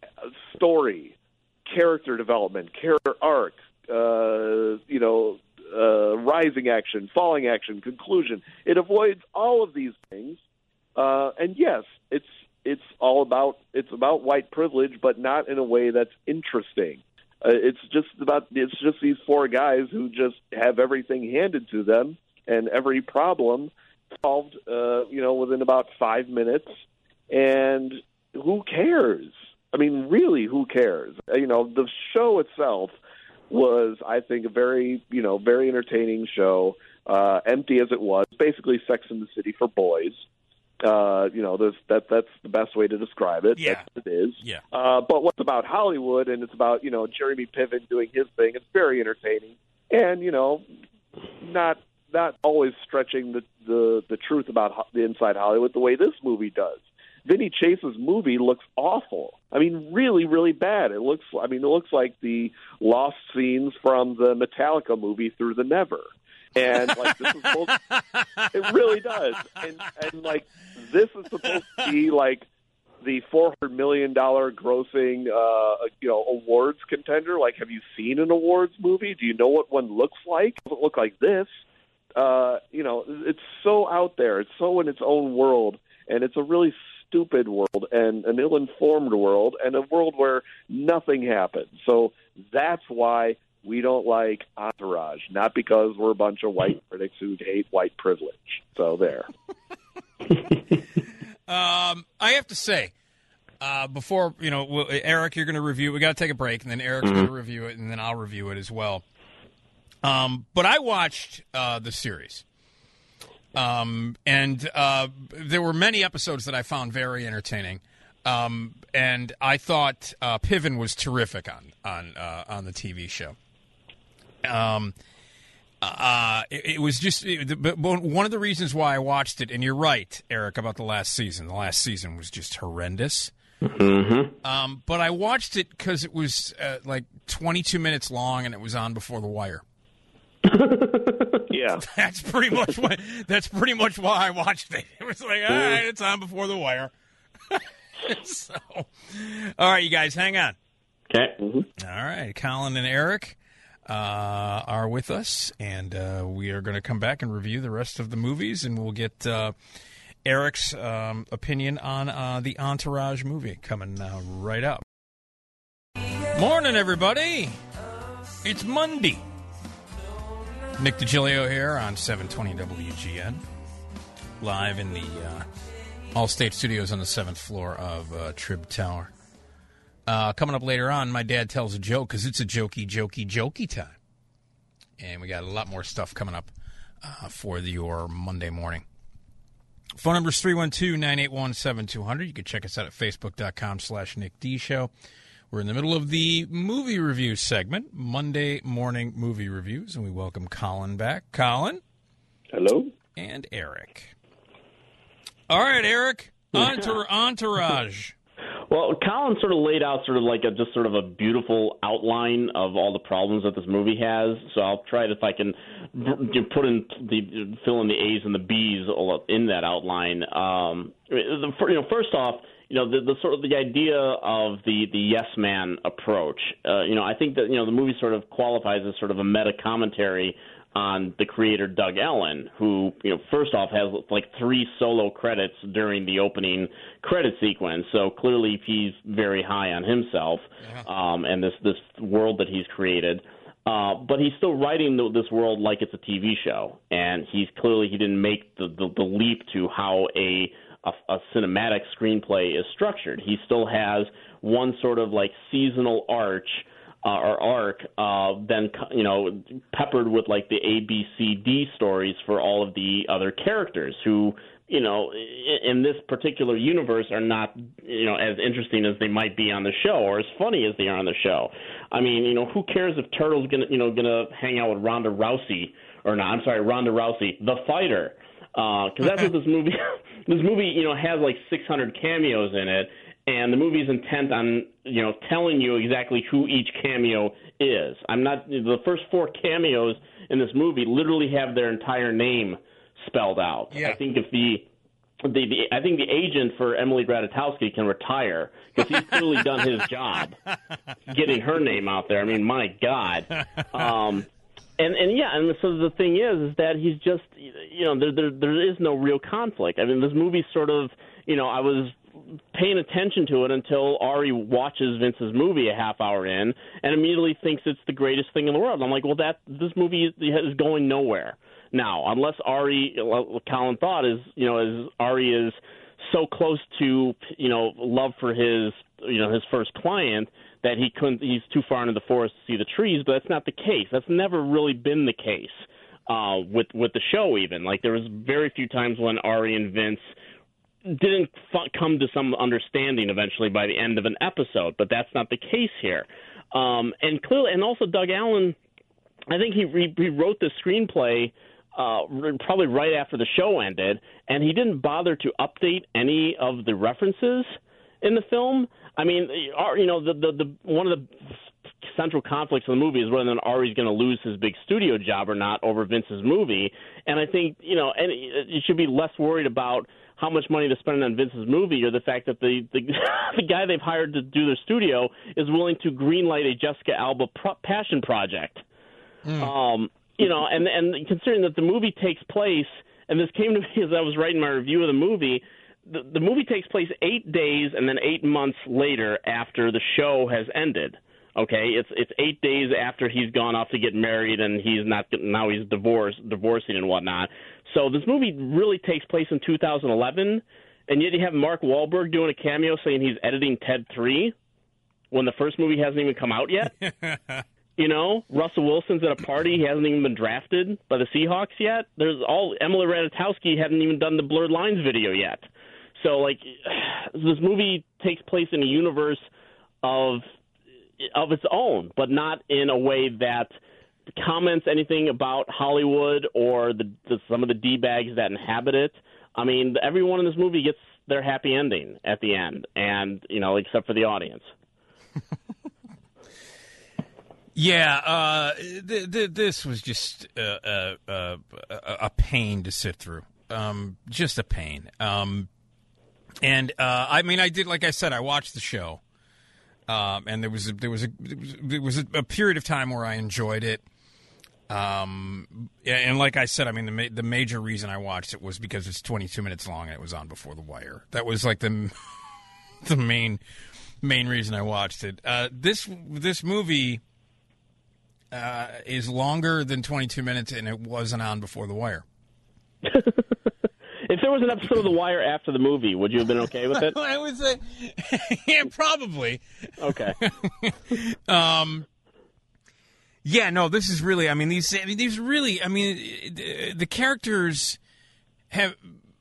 story, character development, character arc, uh, you know, Uh, rising action, falling action, conclusion. It avoids all of these things, uh, and yes, it's it's all about it's about white privilege, but not in a way that's interesting. Uh, it's just about it's just these four guys who just have everything handed to them and every problem solved, uh, you know, within about five minutes. And who cares? I mean, really, who cares? You know, the show itself was, I think, a very, you know, very entertaining show. Uh, empty as it was, basically Sex and the City for boys. Uh, you know, there's, that that's the best way to describe it. Yeah. That's what it is. Yeah. Uh, but what's about Hollywood, and it's about, you know, Jeremy Piven doing his thing. It's very entertaining, and you know, not not always stretching the the, the truth about ho- the inside Hollywood the way this movie does. Vinny Chase's movie looks awful. I mean, really, really bad. It looks. I mean, it looks like the lost scenes from the Metallica movie Through the Never. And like this is supposed, it really does. And and like this is supposed to be like the four hundred million dollar grossing, uh, you know, awards contender. Like, have you seen an awards movie? Do you know what one looks like? Does it look like this? Uh, you know, it's so out there. It's so in its own world, and it's a really stupid world and an ill-informed world and a world where nothing happens. So that's why we don't like Entourage, not because we're a bunch of white critics who hate white privilege. So there. um, I have to say, uh, before, you know, we'll, Eric, you're going to review it. We got to take a break, and then Eric's mm-hmm. going to review it, and then I'll review it as well. Um, but I watched uh, the series. Um, and uh, there were many episodes that I found very entertaining. Um, and I thought uh, Piven was terrific on on uh, on the T V show. Um, uh, it, it was just it, but one of the reasons why I watched it. And you're right, Eric, about the last season. The last season was just horrendous. Mm-hmm. Um, but I watched it because it was uh, like twenty-two minutes long, and it was on before The Wire. Yeah, that's pretty much what. That's pretty much why I watched it. It was like, all right, it's on before The Wire. So, all right, you guys, hang on. Okay. Mm-hmm. All right, Colin and Eric uh, are with us, and uh, we are going to come back and review the rest of the movies, and we'll get uh, Eric's um, opinion on uh, the Entourage movie coming uh, right up. Morning, everybody. It's Monday. Nick DiGilio here on seven twenty W G N, live in the uh, All-State Studios on the seventh floor of uh, Trib Tower. Uh, coming up later on, my dad tells a joke because it's a jokey, jokey, jokey time. And we got a lot more stuff coming up uh, for the, your Monday morning. Phone number is three one two, nine eight one, seven two zero zero. You can check us out at facebook.com slash Nick D Show. We're in the middle of the movie review segment, Monday morning movie reviews, and we welcome Colin back. Colin? Hello? And Eric. All right, Eric, Entour- Entourage. Well, Colin sort of laid out sort of like a just sort of a beautiful outline of all the problems that this movie has. So I'll try it if I can put in the fill in the A's and the B's in that outline. Um, you know, first off, you know, the, the sort of the idea of the, the yes man approach. Uh, you know, I think that, you know, the movie sort of qualifies as sort of a meta commentary on the creator Doug Ellin, who, you know, first off has like three solo credits during the opening credit sequence. So clearly he's very high on himself yeah. um, and this, this world that he's created. Uh, but he's still writing the, this world like it's a T V show. And he's clearly, he didn't make the, the, the leap to how a A, a cinematic screenplay is structured. He still has one sort of like seasonal arch uh, or arc, uh, then you know peppered with like the A, B, C, D stories for all of the other characters who you know in this particular universe are not you know as interesting as they might be on the show or as funny as they are on the show. I mean, you know, who cares if Turtle's gonna you know gonna hang out with Ronda Rousey or not? I'm sorry, Ronda Rousey, the fighter. Because uh, that's what this movie, this movie, you know, has like six hundred cameos in it, and the movie's intent on, you know, telling you exactly who each cameo is. I'm not the first four cameos in this movie literally have their entire name spelled out. Yeah. I think if the, the, the I think the agent for Emily Ratajkowski can retire because he's clearly done his job getting her name out there. I mean, my God. Um, And and yeah, and so the thing is, is that he's just, you know, there there there is no real conflict. I mean, this movie sort of, you know, I was paying attention to it until Ari watches Vince's movie a half hour in and immediately thinks it's the greatest thing in the world. And I'm like, well, that this movie is going nowhere now, unless Ari, what Colin thought is, you know, as Ari is so close to, you know, love for his, you know, his first client that he couldn't, he's too far into the forest to see the trees, but that's not the case. That's never really been the case uh, with with the show. Even like there was very few times when Ari and Vince didn't f- come to some understanding eventually by the end of an episode, but that's not the case here. Um, and clearly, and also Doug Allen, I think he re- he wrote the screenplay uh, probably right after the show ended, and he didn't bother to update any of the references in the film. I mean, you know, the the, the one of the central conflicts of the movie is whether Ari's going to lose his big studio job or not over Vince's movie. And I think, you know, and you should be less worried about how much money they're spending on Vince's movie or the fact that the the, the guy they've hired to do their studio is willing to greenlight a Jessica Alba pro- passion project. Mm. Um, you know, and, and considering that the movie takes place, and this came to me as I was writing my review of the movie, the, the movie takes place eight days and then eight months later after the show has ended. Okay, it's it's eight days after he's gone off to get married and he's not now he's divorced, divorcing and whatnot. So this movie really takes place in two thousand eleven, and yet you have Mark Wahlberg doing a cameo saying he's editing Ted three when the first movie hasn't even come out yet. You know, Russell Wilson's at a party. He hasn't even been drafted by the Seahawks yet. There's all Emily Ratajkowski hadn't even done the Blurred Lines video yet. So, like, this movie takes place in a universe of of its own, but not in a way that comments anything about Hollywood or the, the some of the D-bags that inhabit it. I mean, everyone in this movie gets their happy ending at the end, and, you know, except for the audience. Yeah, uh, th- th- this was just uh, uh, uh, a pain to sit through. Um, just a pain. Um, and, uh, I mean, I did, like I said, I watched the show. Um, and there was a, there was a there was a, a period of time where I enjoyed it, um, and like I said, I mean the ma- the major reason I watched it was because it's twenty-two minutes long and it was on before The Wire. That was like the the main main reason I watched it. Uh, this this movie uh, is longer than twenty-two minutes, and it wasn't on before The Wire. If there was an episode of The Wire after the movie, would you have been okay with it? I would say, yeah, probably. Okay. um. Yeah, no, this is really. I mean, these. I mean, these really. I mean, the, the characters have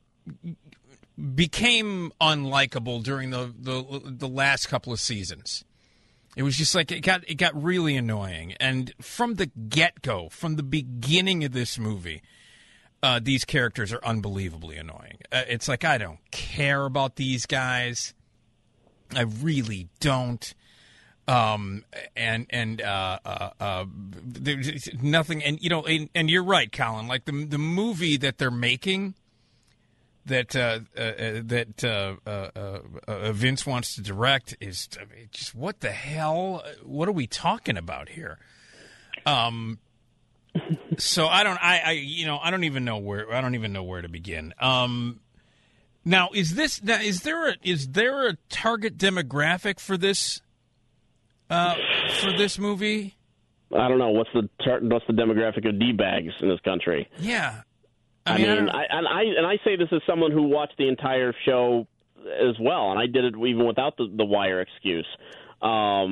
became unlikable during the, the the last couple of seasons. It was just like it got it got really annoying, and from the get go, from the beginning of this movie. Uh, these characters are unbelievably annoying. Uh, it's like I don't care about these guys. I really don't. Um, and and uh, uh, uh, there's nothing. And you know, and, and you're right, Colin. Like the the movie that they're making, that uh, uh, that uh, uh, uh, Vince wants to direct is I mean, just what the hell? What are we talking about here? Um. So I don't, I, I, you know, I don't even know where, I don't even know where to begin. Um, now, is this, now, is there a, is there a target demographic for this, uh, for this movie? I don't know. What's the tar- what's the demographic of D-bags in this country? Yeah, I, I mean, mean I, and I and I say this as someone who watched the entire show as well, and I did it even without the, the Wire excuse. Um,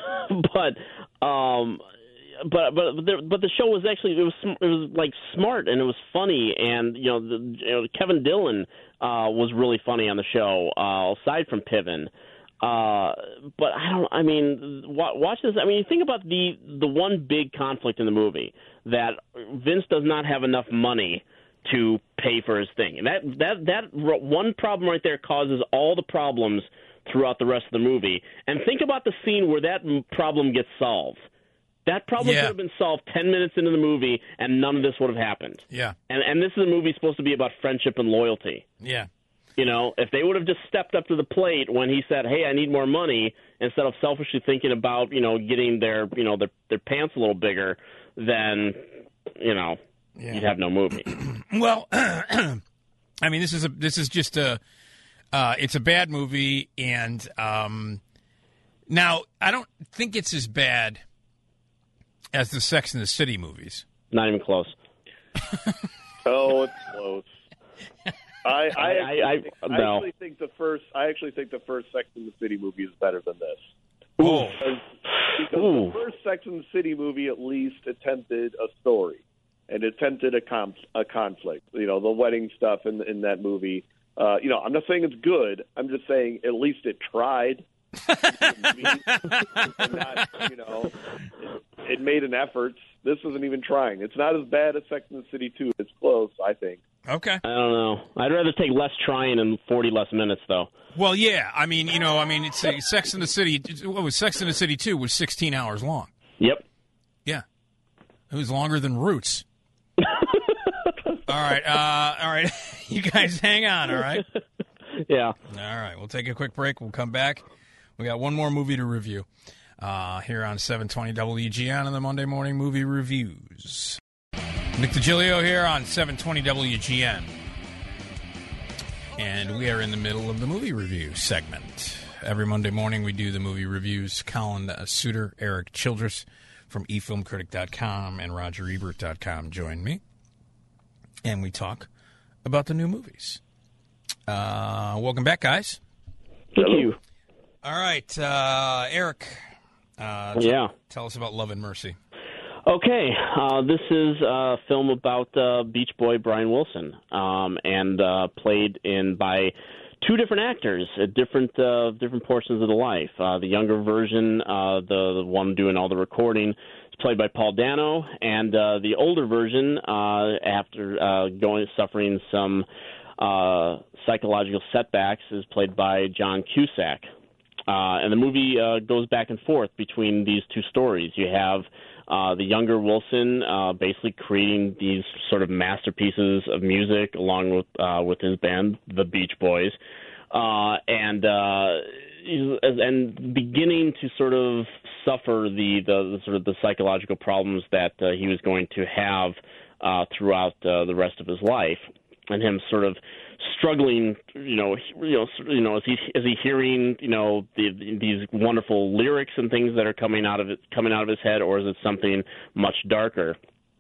but. Um, But but the, but the show was actually it was it was like smart and it was funny and you know, the, you know Kevin Dillon uh, was really funny on the show uh, aside from Piven. Uh, but I don't. I mean, watch this. I mean, think about the the one big conflict in the movie that Vince does not have enough money to pay for his thing, and that that that one problem right there causes all the problems throughout the rest of the movie. And think about the scene where that problem gets solved. That problem yeah. could have been solved ten minutes into the movie, and none of this would have happened. Yeah. And and this is a movie supposed to be about friendship and loyalty. Yeah. You know, if they would have just stepped up to the plate when he said, "Hey, I need more money," instead of selfishly thinking about, you know, getting their, you know, their their pants a little bigger, then, you know, yeah. you'd have no movie. Well, I mean, this is a this is just a uh, it's a bad movie, and um, now I don't think it's as bad as the Sex and the City movies. Not even close. Oh, it's close. I, I, actually, I, I, think, no. I actually think the first. I actually think the first Sex and the City movie is better than this. Oh. Because, because the first Sex and the City movie at least attempted a story and attempted a, com- a conflict. You know, the wedding stuff in, in that movie. Uh, you know, I'm not saying it's good. I'm just saying at least it tried. and not, you know, it, it made an effort. This isn't even trying. It's not as bad as Sex and the City two. It's close, I think. Okay. I don't know. I'd rather take less trying and forty less minutes, though. Well, yeah. I mean, you know, I mean, it's uh, Sex and the City. What was Sex and the City two was sixteen hours long. Yep. Yeah. It was longer than Roots. All right. Uh, all right. You guys hang on, all right? Yeah. All right. We'll take a quick break. We'll come back. We got one more movie to review uh, here on seven twenty W G N on the Monday Morning Movie Reviews. Nick DiGilio here on seven twenty W G N. And we are in the middle of the movie review segment. Every Monday morning we do the movie reviews. Colin uh, Suter, Eric Childress from e film critic dot com and roger ebert dot com join me. And we talk about the new movies. Uh, welcome back, guys. Thank you. All right, uh, Eric. Uh, t- yeah. Tell us about Love and Mercy. Okay, uh, this is a film about uh, Beach Boy Brian Wilson, um, and uh, played in by two different actors at different uh, different portions of the life. Uh, the younger version, uh, the, the one doing all the recording, is played by Paul Dano, and uh, the older version, uh, after uh, going suffering some uh, psychological setbacks, is played by John Cusack. Uh, and the movie uh, goes back and forth between these two stories. You have uh, the younger Wilson uh, basically creating these sort of masterpieces of music along with uh, with his band, the Beach Boys, uh, and uh, and beginning to sort of suffer the, the, the sort of the psychological problems that uh, he was going to have uh, throughout uh, the rest of his life, and him sort of struggling, you know, you know, you know, is he is he hearing, you know, the, these wonderful lyrics and things that are coming out of it, coming out of his head, or is it something much darker?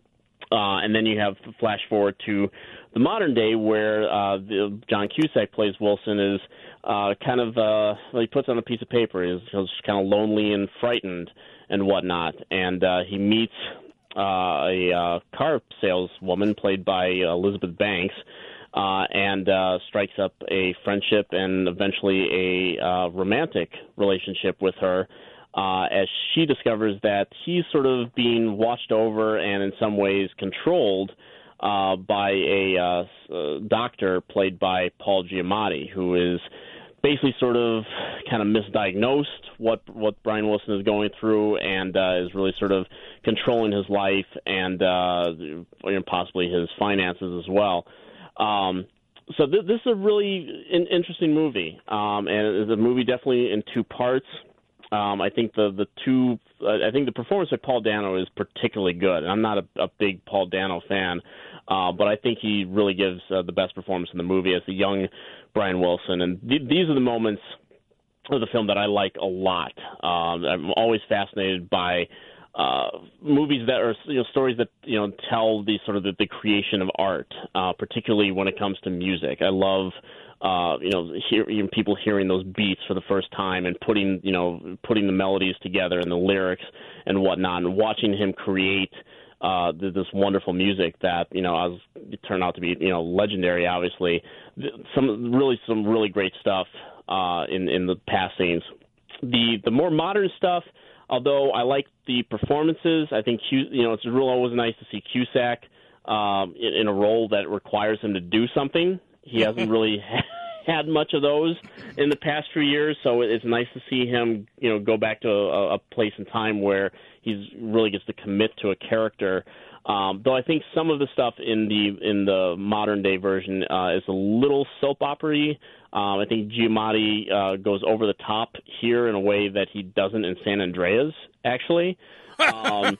Uh, and then you have flash forward to the modern day where uh, the, John Cusack plays Wilson is uh, kind of uh, well, he puts on a piece of paper. He's, he's kind of lonely and frightened and whatnot, and uh, he meets uh, a uh, car saleswoman played by Elizabeth Banks. Uh, and uh, strikes up a friendship and eventually a uh, romantic relationship with her uh, as she discovers that he's sort of being watched over and in some ways controlled uh, by a uh, uh, doctor played by Paul Giamatti, who is basically sort of kind of misdiagnosed what what Brian Wilson is going through and uh, is really sort of controlling his life and uh, you know, possibly his finances as well. Um, so th- this is a really in- interesting movie, um, and it's a movie definitely in two parts. Um, I think the the two, uh, I think the performance of Paul Dano is particularly good. I'm not a, a big Paul Dano fan, uh, but I think he really gives uh, the best performance in the movie as the young Brian Wilson. And th- these are the moments of the film that I like a lot. Um, I'm always fascinated by Uh, movies that are, you know, stories that, you know, tell the sort of the, the creation of art, uh, particularly when it comes to music. I love, uh, you know, hear, you know, people hearing those beats for the first time and putting, you know, putting the melodies together and the lyrics and whatnot, and watching him create uh, this wonderful music that, you know, has turned out to be, you know, legendary. Obviously, some really some really great stuff uh, in in the past scenes. The the more modern stuff. Although I like the performances, I think, you know, it's real always nice to see Cusack um, in, in a role that requires him to do something. He hasn't really had much of those in the past few years, so it's nice to see him, you know, go back to a, a place and time where he's really gets to commit to a character. Um, though I think some of the stuff in the in the modern day version uh, is a little soap opera-y. Um, I think Giamatti uh, goes over the top here in a way that he doesn't in San Andreas, actually. Um,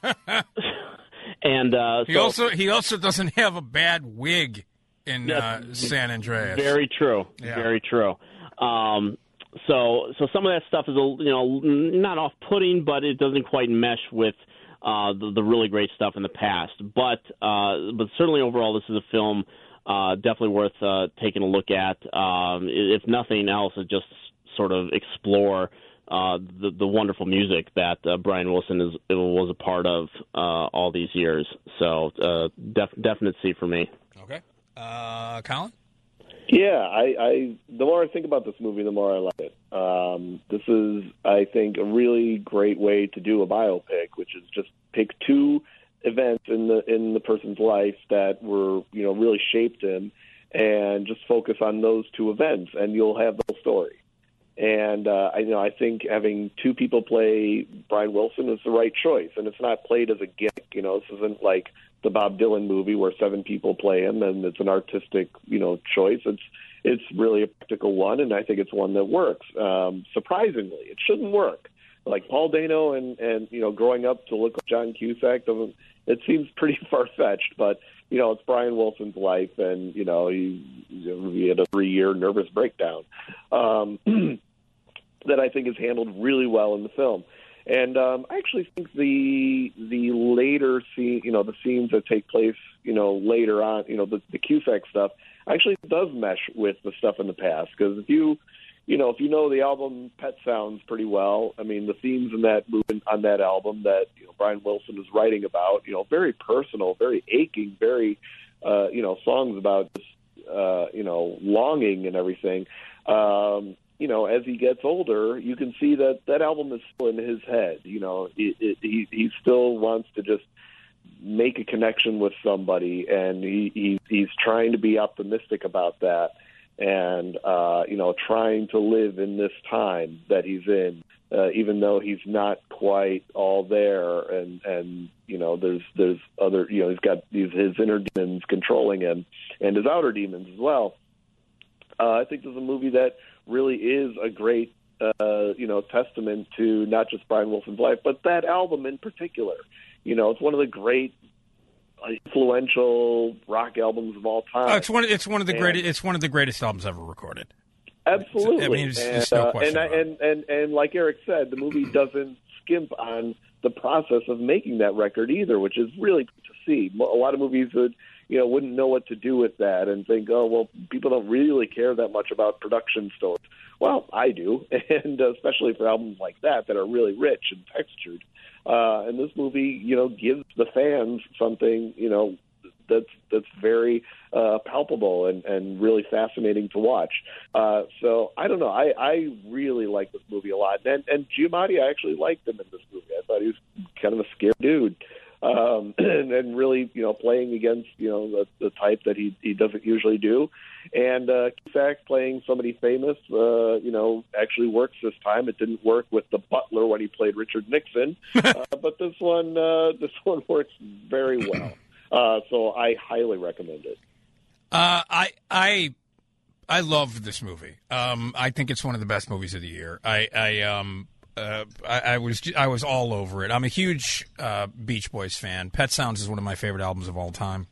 and uh, he so, also he also doesn't have a bad wig in yes, uh, San Andreas. Very true. Yeah. Very true. Um, so so some of that stuff is a, you know, not off-putting, but it doesn't quite mesh with uh, the, the really great stuff in the past. But uh, but certainly overall, this is a film. Uh, definitely worth uh, taking a look at. Um, if nothing else, it just sort of explore uh, the the wonderful music that uh, Brian Wilson is was a part of uh, all these years. So uh, def- definite C for me. Okay, uh, Colin. Yeah, I, I the more I think about this movie, the more I like it. Um, this is, I think, a really great way to do a biopic, which is just pick two events in the in the person's life that were, you know, really shaped him, and just focus on those two events, and you'll have the whole story. And uh, I you know I think having two people play Brian Wilson is the right choice, and it's not played as a gimmick. You know, this isn't like the Bob Dylan movie where seven people play him, and it's an artistic, you know, choice. It's it's really a practical one, and I think it's one that works. Um, surprisingly, it shouldn't work. Like Paul Dano and and you know, growing up to look like John Cusack doesn't. It seems pretty far fetched, but you know, it's Brian Wilson's life, and you know, he he had a three year nervous breakdown um, that I think is handled really well in the film. And um, I actually think the the later scene, you know, the scenes that take place, you know, later on, you know, the, the Cusack stuff actually does mesh with the stuff in the past. Because if you, you know, if you know the album Pet Sounds pretty well, I mean, the themes in that movement on that album that, you know, Brian Wilson is writing about, you know, very personal, very aching, very, uh, you know, songs about just, uh, you know, longing and everything. Um, You know, as he gets older, you can see that that album is still in his head. You know, it, it, he he still wants to just make a connection with somebody, and he, he he's trying to be optimistic about that, and uh, you know, trying to live in this time that he's in, uh, even though he's not quite all there, and and you know, there's there's other, you know, he's got these his inner demons controlling him, and his outer demons as well. Uh, I think this is a movie that really is a great, uh, you know, testament to not just Brian Wilson's life, but that album in particular. You know, it's one of the great, influential rock albums of all time. Oh, it's one. It's one of the and, greatest. It's one of the greatest albums ever recorded. Absolutely. I mean, it's, and, it's no uh, question. And, about and, and and like Eric said, the movie doesn't skimp on the process of making that record either, which is really good to see. A lot of movies would, you know, wouldn't know what to do with that and think, oh, well, people don't really care that much about production stories. Well, I do, and especially for albums like that that are really rich and textured. Uh, and this movie, you know, gives the fans something, you know, that's that's very uh, palpable and, and really fascinating to watch. Uh, so I don't know. I, I really like this movie a lot. And, and Giamatti, I actually liked him in this movie. I thought he was kind of a scared dude. Um, and, and really, you know, playing against, you know, the, the type that he, he doesn't usually do. And uh, Cusack playing somebody famous, uh, you know, actually works this time. It didn't work with The Butler when he played Richard Nixon, uh, but this one, uh, this one works very well. Uh, so I highly recommend it. Uh, I I I love this movie. Um, I think it's one of the best movies of the year. I I um. Uh, I, I was I was all over it. I'm a huge uh, Beach Boys fan. Pet Sounds is one of my favorite albums of all time.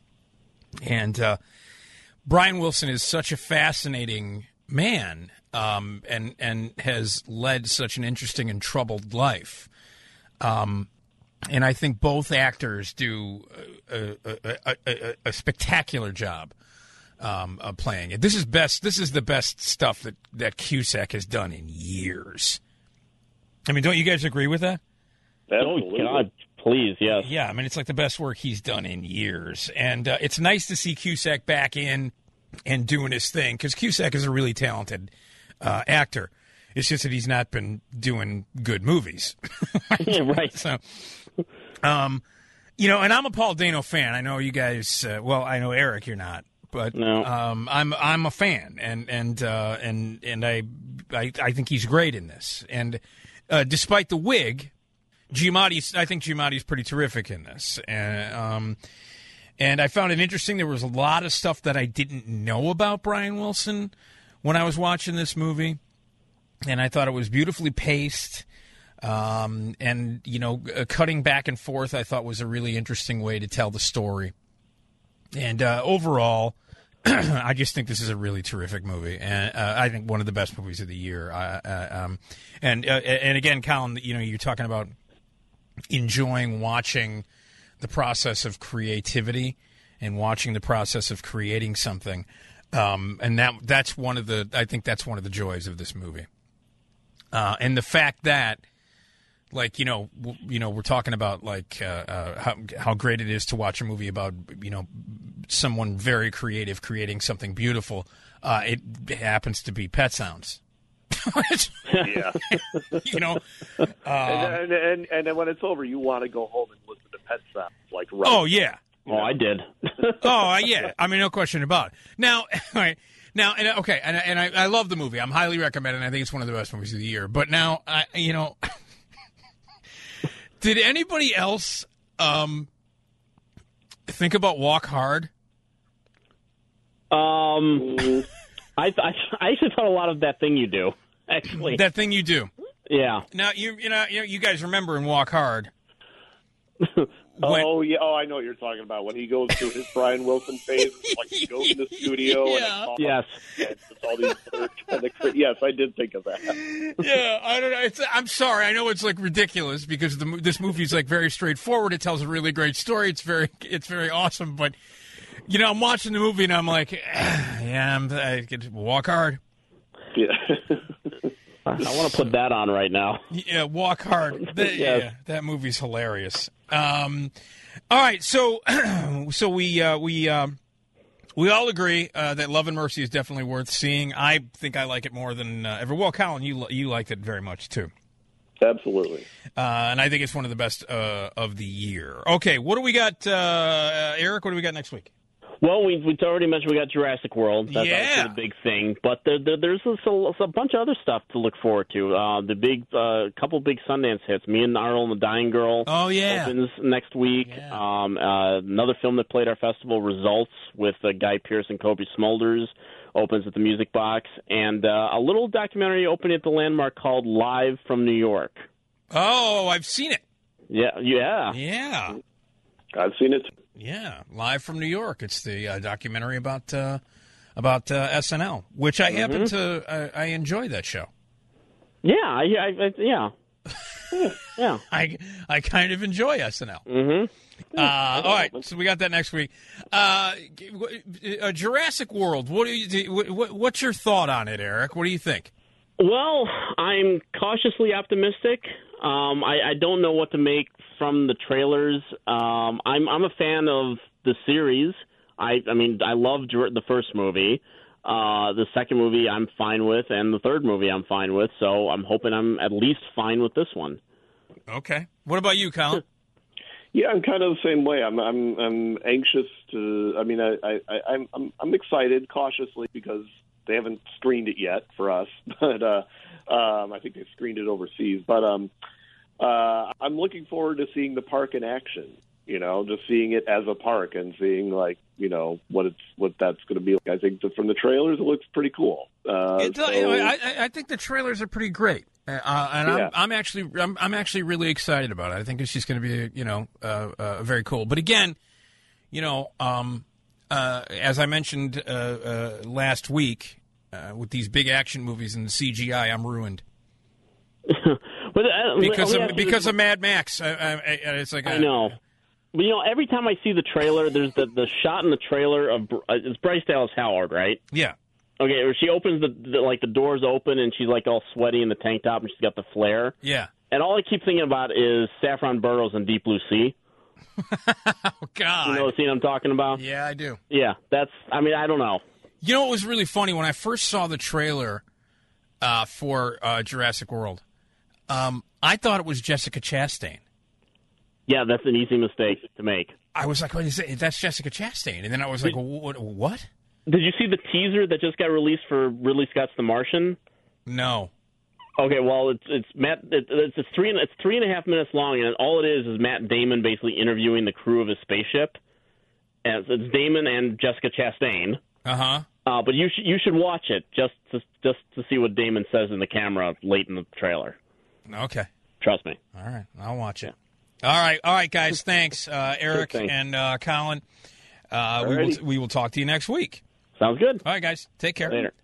And uh, Brian Wilson is such a fascinating man, um, and and has led such an interesting and troubled life. Um, and I think both actors do a, a, a, a, a spectacular job um, of playing it. This is best. This is the best stuff that, that Cusack has done in years. I mean, don't you guys agree with that? Absolutely. Oh, God, please, yes. Yeah, I mean, it's like the best work he's done in years. And uh, it's nice to see Cusack back in and doing his thing, because Cusack is a really talented uh, actor. It's just that he's not been doing good movies. Yeah, right. So, um, you know, and I'm a Paul Dano fan. I know you guys, uh, well, I know, Eric, you're not. But no. um, I'm I'm a fan, and and uh, and and I, I I think he's great in this. And Uh, despite the wig, Giamatti's, I think Giamatti's pretty terrific in this. And, um, and I found it interesting. There was a lot of stuff that I didn't know about Brian Wilson when I was watching this movie. And I thought it was beautifully paced. Um, and, you know, uh, cutting back and forth, I thought was a really interesting way to tell the story. And uh, overall, I just think this is a really terrific movie, and uh, I think one of the best movies of the year. Uh, uh, um, and uh, and again, Colin, you know, you're talking about enjoying watching the process of creativity and watching the process of creating something, um, and that that's one of the. I think that's one of the joys of this movie. Uh, and the fact that, like, you know, w- you know, we're talking about, like, uh, uh, how, how great it is to watch a movie about, you know, someone very creative creating something beautiful. Uh, it happens to be Pet Sounds. Yeah. You know? Uh, and, and, and, and then when it's over, you want to go home and listen to Pet Sounds. Like, right. oh, yeah. Oh, I did. Oh, yeah. I mean, no question about it. Now, all right, now, and, okay, and, and I, I love the movie. I'm highly recommending. I think it's one of the best movies of the year. But now, I, you know, did anybody else um, think about Walk Hard? Um, I, I I actually thought a lot of That Thing You Do. Actually, That Thing You Do. yeah. Now, you you know, you, know, you guys remember in Walk Hard. When, Oh yeah! Oh, I know what you're talking about. When he goes through his Brian Wilson phase, like he goes in the studio Yeah. and Yes. and it's all these other kind of cra- yes, I did think of that. yeah, I don't know. It's, I'm sorry. I know it's like ridiculous because the mo- this movie is like very straightforward. It tells a really great story. It's very it's very awesome. But you know, I'm watching the movie and I'm like, eh, yeah, I'm, I could Walk Hard. Yeah. I want to put that on right now. Yeah, Walk Hard. That, Yes. Yeah, that movie's hilarious. Um, all right, so so we uh, we um, we all agree uh, that Love and Mercy is definitely worth seeing. I think I like it more than uh, ever. Well, Colin, you you liked it very much too, Absolutely. uh, and I think it's one of the best uh, of the year. Okay, what do we got, uh, Eric? What do we got next week? Well, we we already mentioned we got Jurassic World. That's Yeah. obviously the big thing. But there, there, there's a, a bunch of other stuff to look forward to. Uh, the big uh, couple big Sundance hits. Me and Arnold and the Dying Girl Oh yeah, opens next week. Yeah. Um, uh, another film that played our festival, Results, with uh, Guy Pearce and Kobe Smulders, opens at the Music Box. And uh, a little documentary opening at the Landmark called Live from New York. oh, I've seen it. Yeah, yeah. Yeah, I've seen it. yeah, Live from New York. It's the uh, documentary about uh, about uh, S N L, which I happen to uh, I enjoy that show. Yeah, I, I, I, yeah. yeah. Yeah. I I kind of enjoy S N L. Mm-hmm. Uh, all right, so we got that next week. Uh, uh, Jurassic World. What do you? What, what's your thought on it, Eric? What do you think? Well, I'm cautiously optimistic. Um, I, I don't know what to make from the trailers. Um, I'm I'm a fan of the series. I I mean I loved the first movie. Uh, the second movie I'm fine with, and the third movie I'm fine with. So I'm hoping I'm at least fine with this one. Okay. What about you, Colin? Yeah, I'm kind of the same way. I'm I'm I'm anxious to. I mean, I, I, I I'm I'm I'm excited cautiously because they haven't screened it yet for us, but uh, um, I think they screened it overseas. But um, uh, I'm looking forward to seeing the park in action. You know, just seeing it as a park and seeing like you know what it's what that's going to be like. I think that from the trailers it looks pretty cool. Uh, It, so, you know, I, I- I think the trailers are pretty great, uh, and Yeah. I'm, I'm actually I'm, I'm actually really excited about it. I think it's just going to be you know uh, uh, very cool. But again, you know, um, uh, as I mentioned uh, uh, last week, uh, with these big action movies and the C G I, I'm ruined But uh, because let me of ask you because this- of Mad Max. I, I, I, it's like I a- know. But, you know, every time I see the trailer, there's the, the shot in the trailer of uh, it's Bryce Dallas Howard, right? Yeah. Okay, where she opens the, the like the doors open and she's like all sweaty in the tank top and she's got the flare. Yeah. And all I keep thinking about is Saffron Burrows in Deep Blue Sea. Oh God. You know the scene I'm talking about? Yeah, I do. Yeah, that's. I mean, I don't know. You know what was really funny when I first saw the trailer uh, for uh, Jurassic World? Um, I thought it was Jessica Chastain. Yeah, that's an easy mistake to make. I was like, "What is it? That's Jessica Chastain," and then I was like, well, "What? What? Did you see the teaser that just got released for Ridley Scott's The Martian? No." Okay, well, it's it's Matt. It, it's it's three and it's three and a half minutes long, and all it is is Matt Damon basically interviewing the crew of his spaceship. And it's, it's Damon and Jessica Chastain. Uh-huh. Uh But you should you should watch it just to just to see what Damon says in the camera late in the trailer. Okay. Trust me. All right, I'll watch it. All right, all right, guys. Thanks, uh, Eric Sure, thanks. and uh, Colin. Uh, we will Alrighty. we will talk to you next week. Sounds good. All right, guys. Take care. Later.